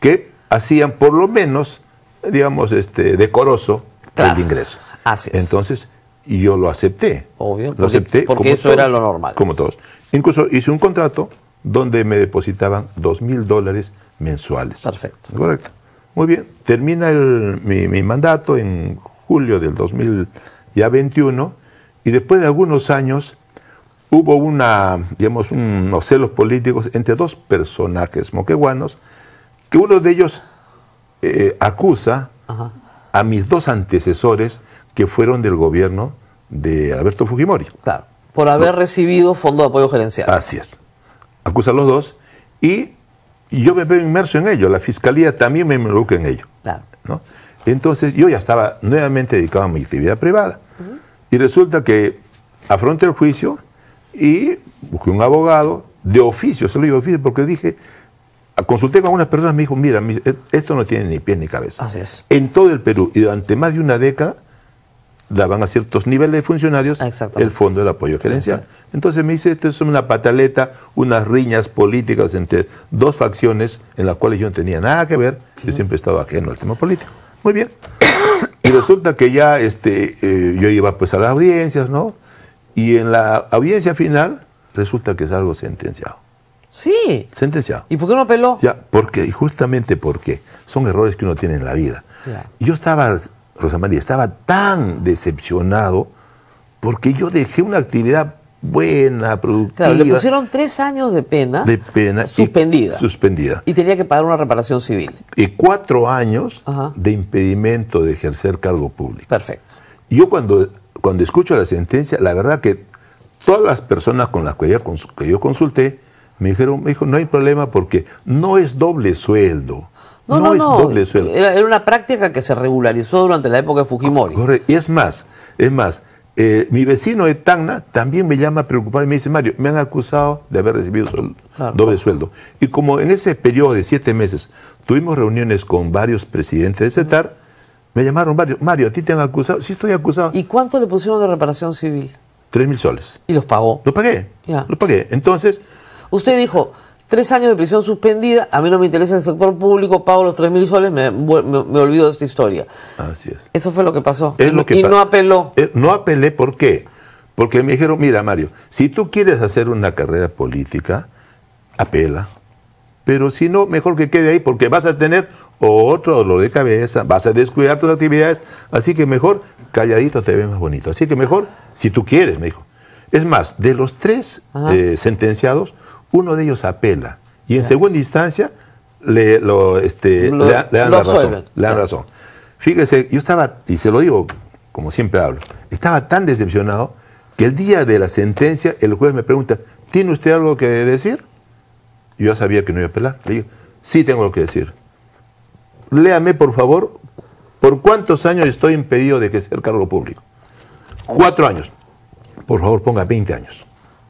hacían por lo menos, digamos, decoroso Claro. el ingreso. Así es. Entonces, yo lo acepté. Obvio, Lo acepté porque como eso era todos, lo normal. Como todos. Incluso hice un contrato donde me depositaban $2,000 mensuales. Perfecto. Correcto. Muy bien. Termina mi mandato en julio del 2021 y después de algunos años hubo unos celos políticos entre dos personajes moquegüanos, que uno de ellos acusa Ajá. a mis dos antecesores que fueron del gobierno de Alberto Fujimori. Claro. Por haber recibido fondo de apoyo gerencial. Así es. Acusa a los dos y yo me veo inmerso en ello. La fiscalía también me involucra en ello. Claro. ¿No? Entonces yo ya estaba nuevamente dedicado a mi actividad privada. Y resulta que afronté el juicio y busqué un abogado de oficio, se lo digo de oficio porque dije, consulté con algunas personas, me dijo, mira, esto no tiene ni pies ni cabeza. Así es. En todo el Perú y durante más de una década daban a ciertos niveles de funcionarios Exactamente. el fondo del apoyo gerencial. Sí. Entonces me dice, esto es una pataleta, unas riñas políticas entre dos facciones en las cuales yo no tenía nada que ver, yo siempre he estado ajeno al tema político. Muy bien. Y resulta que ya yo iba pues a las audiencias, ¿no? Y en la audiencia final resulta que salgo sentenciado. Sí. Sentenciado. ¿Y por qué no apeló? Ya, porque, y justamente porque son errores que uno tiene en la vida. Claro. Yo estaba, Rosa María, estaba tan decepcionado porque yo dejé una actividad buena, productiva. Claro, le pusieron 3 años de pena. Suspendida. Suspendida. Y tenía que pagar una reparación civil. Y 4 años Ajá. de impedimento de ejercer cargo público. Perfecto. Yo cuando escucho la sentencia, la verdad que todas las personas con las que yo consulté me dijo, no hay problema porque no es doble sueldo. No es doble sueldo. Era una práctica que se regularizó durante la época de Fujimori. Correcto. Y es más, mi vecino de Tacna también me llama preocupado y me dice, Mario, me han acusado de haber recibido doble sueldo. Y como en ese periodo de 7 meses tuvimos reuniones con varios presidentes de CETAR, me llamaron varios, Mario, ¿a ti te han acusado? Sí, estoy acusado. ¿Y cuánto le pusieron de reparación civil? 3,000 soles. ¿Y los pagó? Lo pagué. Ya. Lo pagué. Entonces, Usted dijo, 3 años de prisión suspendida, a mí no me interesa el sector público, pago los 3.000 soles, me olvido de esta historia. así es. Eso fue lo que pasó. Es lo que y pa- no apeló. No apelé, ¿por qué? Porque me dijeron, mira, Mario, si tú quieres hacer una carrera política, apela. Pero si no, mejor que quede ahí, porque vas a tener otro dolor de cabeza, vas a descuidar tus actividades, así que mejor calladito te ves más bonito. Así que mejor, si tú quieres, me dijo. Es más, de los 3 sentenciados, uno de ellos apela. Y en segunda instancia le dan la razón. Le dan razón. Fíjese, yo estaba, y se lo digo como siempre hablo, estaba tan decepcionado que el día de la sentencia el juez me pregunta, ¿tiene usted algo que decir? Yo ya sabía que no iba a apelar. Le digo, sí tengo algo que decir. Léame, por favor, ¿por cuántos años estoy impedido de ejercer cargo público? 4 años. Por favor, ponga 20 años.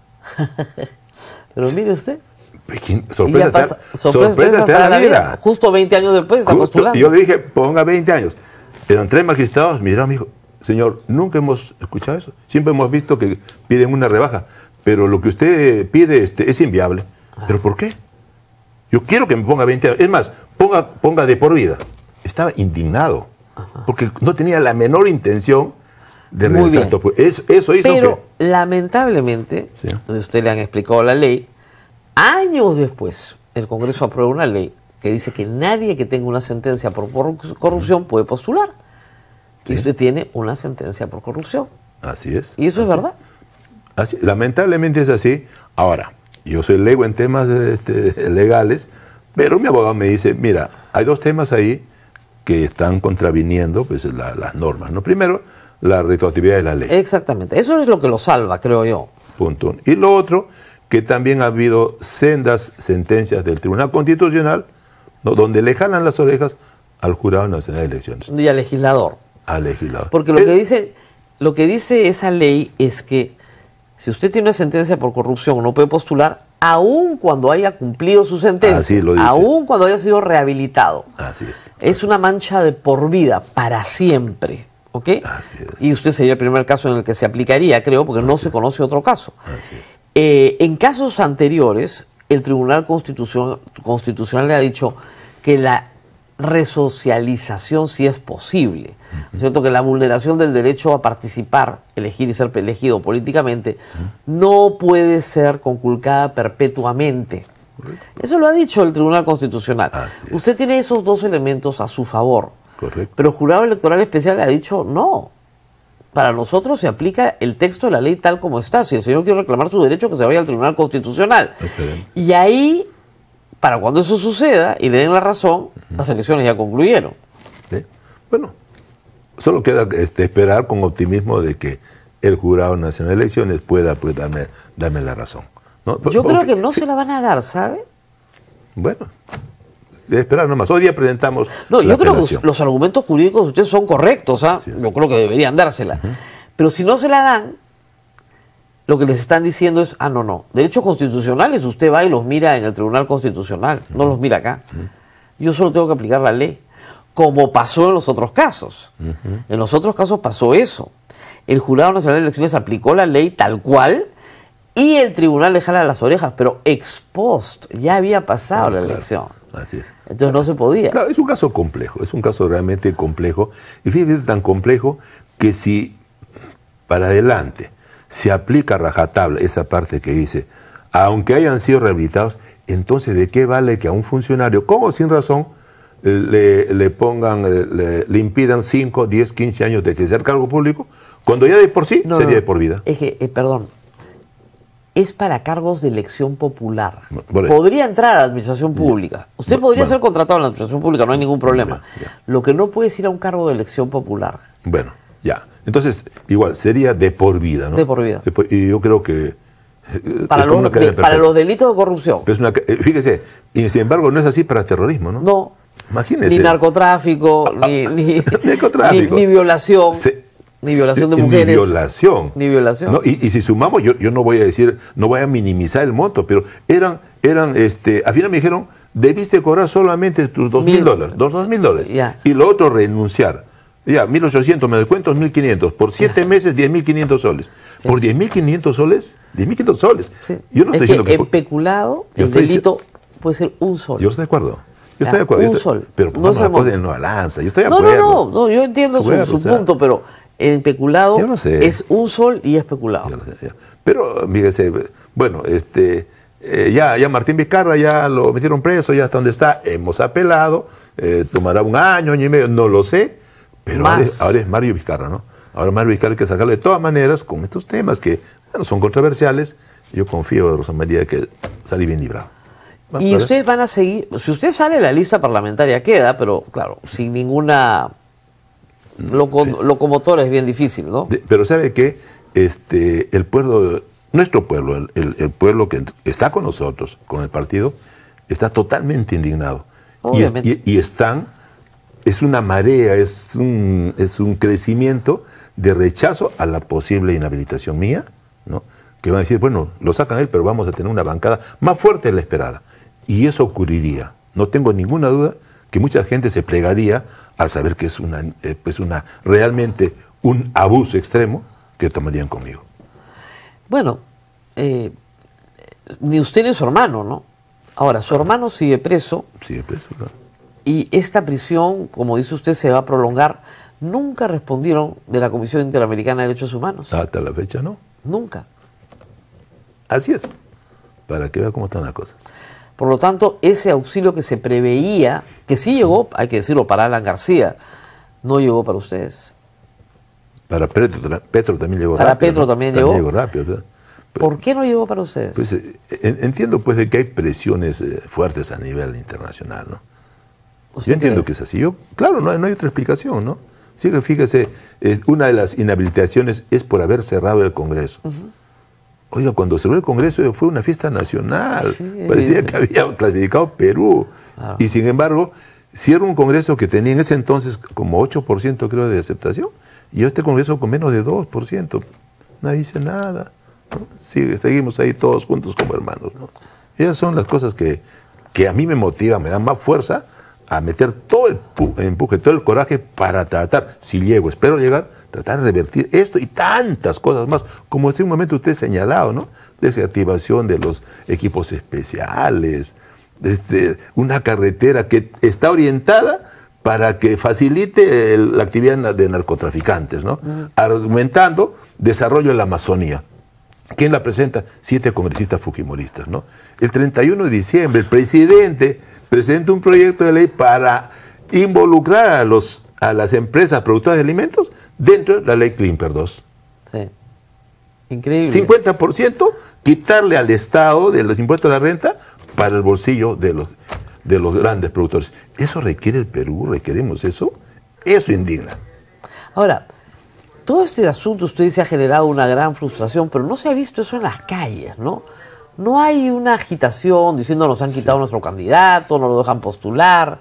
Pero mire usted. Sorpresa sorpresa está en la vida. Justo 20 años después está postulando. Y yo le dije, ponga 20 años. Eran 3 magistrados, me miraron y me dijo, señor, nunca hemos escuchado eso. Siempre hemos visto que piden una rebaja, pero lo que usted pide es inviable. ¿Pero por qué? Yo quiero que me ponga 20 años. Es más, ponga de por vida. Estaba indignado, porque no tenía la menor intención de Muy regresar. bien. Eso hizo Pero lamentablemente, Sí. usted le han explicado la ley, años después el Congreso aprueba una ley que dice que nadie que tenga una sentencia por corrupción puede postular. Y usted tiene una sentencia por corrupción. Así es. Y eso es verdad. Lamentablemente es así. Ahora, yo soy lego en temas legales, pero mi abogado me dice, mira, hay 2 temas ahí que están contraviniendo pues, las normas. ¿No? Primero, la retroactividad de la ley. Exactamente. Eso es lo que lo salva, creo yo. Punto 1. Y lo otro, que también ha habido sendas sentencias del Tribunal Constitucional, ¿no? donde le jalan las orejas al Jurado Nacional de Elecciones, Y al legislador. al legislador. Porque lo que dice esa ley es que si usted tiene una sentencia por corrupción no puede postular aun cuando haya cumplido su sentencia, Así lo dice. aun cuando haya sido rehabilitado. Así es. Es una mancha de por vida, para siempre. ¿Ok? Así es. Y usted sería el primer caso en el que se aplicaría, creo, porque no se conoce otro caso. Así es. En casos anteriores, el Tribunal Constitucional le ha dicho que la resocialización si es posible. Es cierto que la vulneración del derecho a participar, elegir y ser elegido políticamente, no puede ser conculcada perpetuamente. Eso lo ha dicho el Tribunal Constitucional. Usted tiene esos dos elementos a su favor. Correcto. Pero el Jurado Electoral Especial le ha dicho no. Para nosotros se aplica el texto de la ley tal como está. Si el señor quiere reclamar su derecho, que se vaya al Tribunal Constitucional. Excelente. Y ahí, para cuando eso suceda y le den la razón, las elecciones ya concluyeron. ¿Sí? Bueno, solo queda esperar con optimismo de que el Jurado Nacional de Elecciones pueda darme la razón, ¿no? Yo creo que no se la van a dar, ¿sabe? Bueno, de esperar nomás. Hoy día presentamos. No, la yo creo que apelación. los argumentos jurídicos de ustedes son correctos, ¿ah? Así es. Yo creo que deberían dársela. Pero si no se la dan, lo que les están diciendo es, no. Derechos constitucionales usted va y los mira en el Tribunal Constitucional, no los mira acá. Yo solo tengo que aplicar la ley, como pasó en los otros casos. En los otros casos pasó eso. El Jurado Nacional de Elecciones aplicó la ley tal cual y el tribunal le jala las orejas, pero ex post, ya había pasado la Claro, elección. Así es. Entonces no se podía. Claro, es un caso complejo, es un caso realmente complejo. Y fíjate, tan complejo que si para adelante se aplica a rajatabla esa parte que dice, aunque hayan sido rehabilitados, entonces ¿de qué vale que a un funcionario, con o sin razón, le pongan, le impidan 5, 10, 15 años de ejercer cargo público, cuando ya de por sí sería de por vida? Es que, perdón, es para cargos de elección popular. Por eso. Podría entrar a la administración pública. Usted podría ser contratado en la administración pública, no hay ningún problema. Ya. Lo que no puede es ir a un cargo de elección popular. Bueno, ya. Entonces, igual, sería de por vida, ¿no? De por vida. Y yo creo que... Para, es como una cadena para perpetua. los delitos de corrupción. Pero es una, fíjese, y sin embargo no es así para terrorismo, ¿no? No. Imagínese. Ni narcotráfico, ni narcotráfico. ni violación. Se- ni violación de Ni mujeres. violación. Ni violación. ¿No? Y si sumamos, yo no voy a decir, no voy a minimizar el monto, pero eran al final me dijeron, debiste cobrar solamente tus $2,000, $2,000. Ya. Y lo otro, renunciar. Ya, 1.800, me descuento 1.500. Por 7 meses, 10.500 soles. Sí. Por 10.500 soles, 10.500 soles. Sí. Yo no es estoy que diciendo que... en peculado Yo el estoy delito puede ser un sol. Yo estoy de acuerdo. Yo Ya, estoy de acuerdo. un sol. Pero No pongamos es el las cosas monto. en una balanza. Yo estoy de No, acuerdo. no, yo entiendo De acuerdo, su o sea, punto, pero en peculado yo no sé. es un sol y es peculado. Yo no sé, ya. Pero, fíjese, bueno, ya Martín Vizcarra ya lo metieron preso, ya hasta donde está, hemos apelado, tomará un año y medio, no lo sé, pero ahora es Mario Vizcarra, ¿no? Ahora Mario Vizcarra hay que sacarlo de todas maneras con estos temas que, bueno, son controversiales. Yo confío, Rosa María, de que salí bien librado. Y ustedes van a seguir, si usted sale, la lista parlamentaria queda, pero claro, sin ninguna locomotora es bien difícil, ¿no? Pero ¿sabe qué? El pueblo, nuestro pueblo, el pueblo que está con nosotros, con el partido, está totalmente indignado. Obviamente. Y están, es una marea, es un crecimiento de rechazo a la posible inhabilitación mía, ¿no? Que van a decir, bueno, lo sacan a él, pero vamos a tener una bancada más fuerte de la esperada. Y eso ocurriría. No tengo ninguna duda que mucha gente se plegaría al saber que es realmente un abuso extremo que tomarían conmigo. Bueno, ni usted ni su hermano, ¿no? Ahora, su hermano sigue preso Sí, preso, claro. y esta prisión, como dice usted, se va a prolongar. Nunca respondieron de la Comisión Interamericana de Derechos Humanos. Hasta la fecha no. Nunca. Así es. Para que vea cómo están las cosas. Por lo tanto, ese auxilio que se preveía, que sí llegó, hay que decirlo, para Alan García, no llegó para ustedes. Para Petro también llegó Para rápido. Petro ¿no? también llegó. Rápido, ¿verdad? ¿Por qué no llegó para ustedes? Pues, entiendo pues de que hay presiones fuertes a nivel internacional, ¿no? ¿Usted Yo entiendo cree? que es así. Claro, no hay otra explicación, ¿no? Sí, que fíjese, una de las inhabilitaciones es por haber cerrado el Congreso. Oiga, cuando cerró el Congreso fue una fiesta nacional. Sí, Parecía evidente. que había clasificado Perú. Claro. Y sin embargo, cierra un Congreso que tenía en ese entonces como 8% creo de aceptación. Y este Congreso con menos de 2%. Nadie dice nada, ¿no? Seguimos ahí todos juntos como hermanos, ¿no? Esas son las cosas que a mí me motivan, me dan más fuerza a meter todo el empuje, todo el coraje para tratar, si llego, espero llegar, tratar de revertir esto y tantas cosas más, como hace un momento usted ha señalado, ¿no? Desactivación de los equipos especiales, una carretera que está orientada para que facilite la actividad de narcotraficantes, ¿no? Argumentando desarrollo en la Amazonía. ¿Quién la presenta? 7 congresistas fujimoristas, ¿no? El 31 de diciembre el presidente presenta un proyecto de ley para involucrar a las empresas productoras de alimentos dentro de la ley Klimper 2. Sí. Increíble. 50% quitarle al Estado de los impuestos a la renta para el bolsillo de los grandes productores. ¿Eso requiere el Perú? ¿Requerimos eso? Eso indigna. Ahora, todo este asunto, usted dice, ha generado una gran frustración, pero no se ha visto eso en las calles, ¿no? No hay una agitación diciendo nos han quitado nuestro candidato, no lo dejan postular.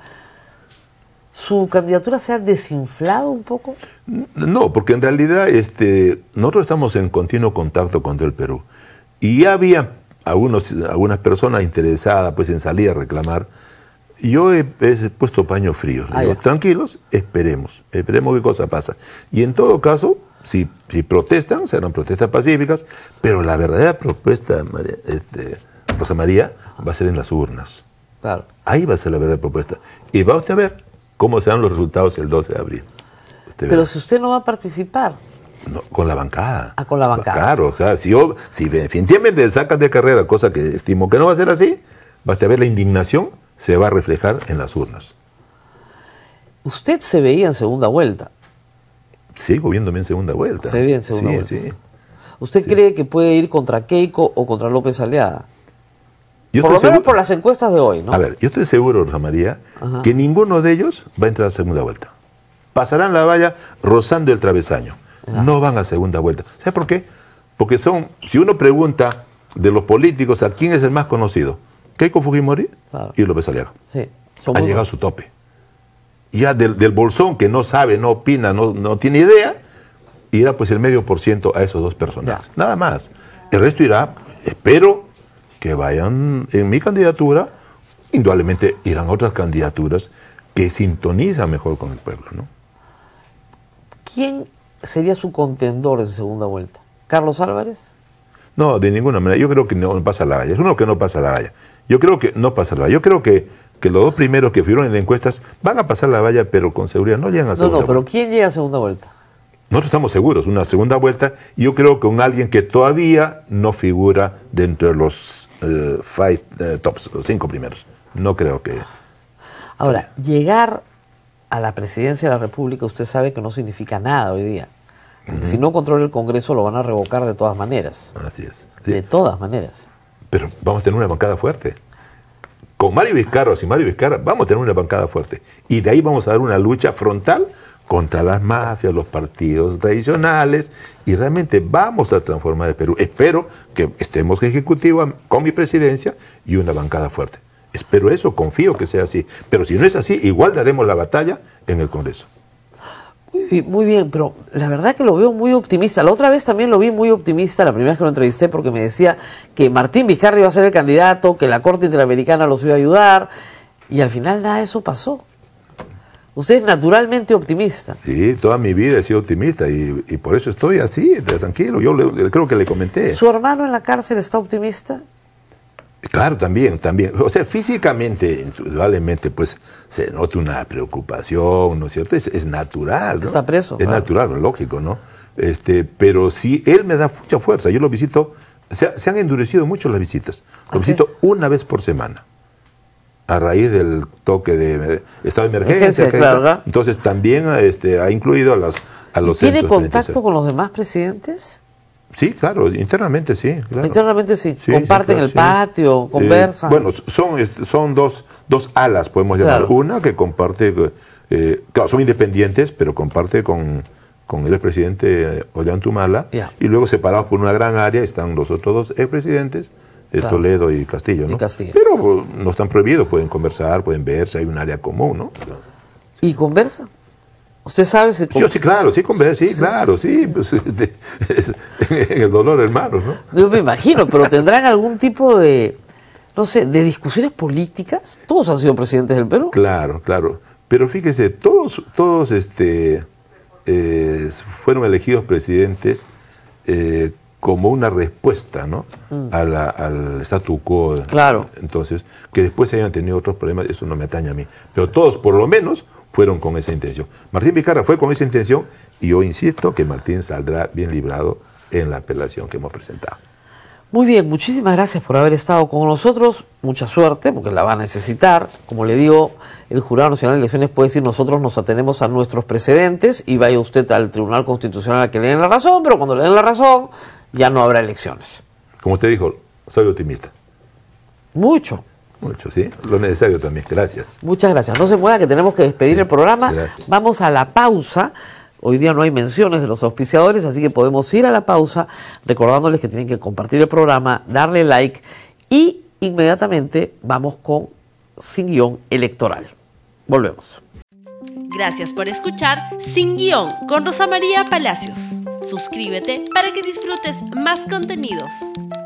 ¿Su candidatura se ha desinflado un poco? No, porque en realidad nosotros estamos en continuo contacto con el Perú. Y ya había algunas personas interesadas pues, en salir a reclamar. Yo he puesto paños fríos. Digo, tranquilos, esperemos qué cosa pasa. Y en todo caso, si protestan, serán protestas pacíficas, pero la verdadera propuesta, Rosa María, va a ser en las urnas. Claro. Ahí va a ser la verdadera propuesta. Y va usted a ver cómo serán los resultados el 12 de abril. Pero si usted no va a participar. No, con la bancada. Ah, con la bancada. Claro, o sea, si definitivamente sacan de carrera, cosa que estimo que no va a ser así, va a ver la indignación, se va a reflejar en las urnas. Usted se veía en segunda vuelta. Sigo viéndome en segunda vuelta. Se veía en segunda vuelta. Sí. ¿Usted cree que puede ir contra Keiko o contra López Aliaga? Yo por lo menos por las encuestas de hoy, ¿no? A ver, yo estoy seguro, Rosa María, que ninguno de ellos va a entrar a segunda vuelta. Pasarán la valla rozando el travesaño. No van a segunda vuelta. ¿Sabe por qué? Porque si uno pregunta de los políticos a quién es el más conocido, Keiko Fujimori y López Aliaga. Sí, han llegado a su tope. Ya del bolsón que no sabe, no opina, no tiene idea, irá pues el 0,5% a esos dos personajes. Nada más. El resto irá, espero que vayan en mi candidatura, indudablemente irán a otras candidaturas que sintonizan mejor con el pueblo, ¿no? ¿Quién sería su contendor en segunda vuelta? ¿Carlos Álvarez? No, de ninguna manera. Yo creo que no pasa la valla. Es uno que no pasa la valla. Yo creo que no pasa la valla. Yo creo que los dos primeros que figuran en encuestas van a pasar la valla, pero con seguridad no llegan a segunda vuelta. Pero ¿quién llega a segunda vuelta? Nosotros estamos seguros, una segunda vuelta, yo creo que con alguien que todavía no figura dentro de los tops, los 5 primeros. No creo que... Ahora, llegar a la presidencia de la República, usted sabe que no significa nada hoy día. Porque si no controla el Congreso, lo van a revocar de todas maneras. Así es. Sí. De todas maneras. Pero vamos a tener una bancada fuerte. Con Mario Vizcarra o sin Mario Vizcarra, vamos a tener una bancada fuerte. Y de ahí vamos a dar una lucha frontal contra las mafias, los partidos tradicionales, y realmente vamos a transformar el Perú. Espero que estemos ejecutivos con mi presidencia y una bancada fuerte. Espero eso, confío que sea así. Pero si no es así, igual daremos la batalla en el Congreso. Muy bien, pero la verdad que lo veo muy optimista. La otra vez también lo vi muy optimista, la primera vez que lo entrevisté, porque me decía que Martín Vizcarra iba a ser el candidato, que la Corte Interamericana los iba a ayudar, y al final nada de eso pasó. Usted es naturalmente optimista. Sí, toda mi vida he sido optimista y por eso estoy así, tranquilo. Yo creo que le comenté. ¿Su hermano en la cárcel está optimista? Claro, también. O sea, físicamente, indudablemente, pues se nota una preocupación, ¿no es cierto? Es natural, ¿no? Está preso. Es natural, lógico, ¿no? Pero sí, él me da mucha fuerza. Yo lo visito, se han endurecido mucho las visitas. Lo visito una vez por semana. A raíz del toque de estado de emergencia. Claro. Entonces también ha incluido a los centros. ¿Tiene contacto con los demás presidentes? Sí, claro, internamente sí. Claro. Internamente sí. ¿Comparten el patio? ¿Conversan? Bueno, son dos alas, podemos llamar. Claro. Una que comparte, claro, son independientes, pero comparte con el expresidente Ollantumala. Y luego separados por una gran área están los otros dos expresidentes, claro, Toledo y Castillo, ¿no? Pero no están prohibidos, pueden conversar, pueden verse, hay un área común, ¿no? ¿Y conversan? ¿Usted sabe si... Sí, claro, sí, claro, sí. Pues, en el dolor, hermanos, ¿no? Yo me imagino, pero ¿tendrán algún tipo de, no sé, de discusiones políticas? ¿Todos han sido presidentes del Perú? Claro. Pero fíjese, todos fueron elegidos presidentes como una respuesta, ¿no? Al statu quo. Claro. Entonces, que después se hayan tenido otros problemas, eso no me atañe a mí. Pero todos, por lo menos, fueron con esa intención. Martín Vizcarra fue con esa intención y yo insisto que Martín saldrá bien librado en la apelación que hemos presentado. Muy bien, muchísimas gracias por haber estado con nosotros. Mucha suerte, porque la va a necesitar. Como le digo, el Jurado Nacional de Elecciones puede decir nosotros nos atenemos a nuestros precedentes y vaya usted al Tribunal Constitucional a que le den la razón, pero cuando le den la razón ya no habrá elecciones. Como usted dijo, soy optimista. Mucho. Mucho, sí. Lo necesario también. Gracias. Muchas gracias. No se mueva que tenemos que despedir el programa. Gracias. Vamos a la pausa. Hoy día no hay menciones de los auspiciadores, así que podemos ir a la pausa recordándoles que tienen que compartir el programa, darle like y inmediatamente vamos con Sin Guión Electoral. Volvemos. Gracias por escuchar Sin Guión con Rosa María Palacios. Suscríbete para que disfrutes más contenidos.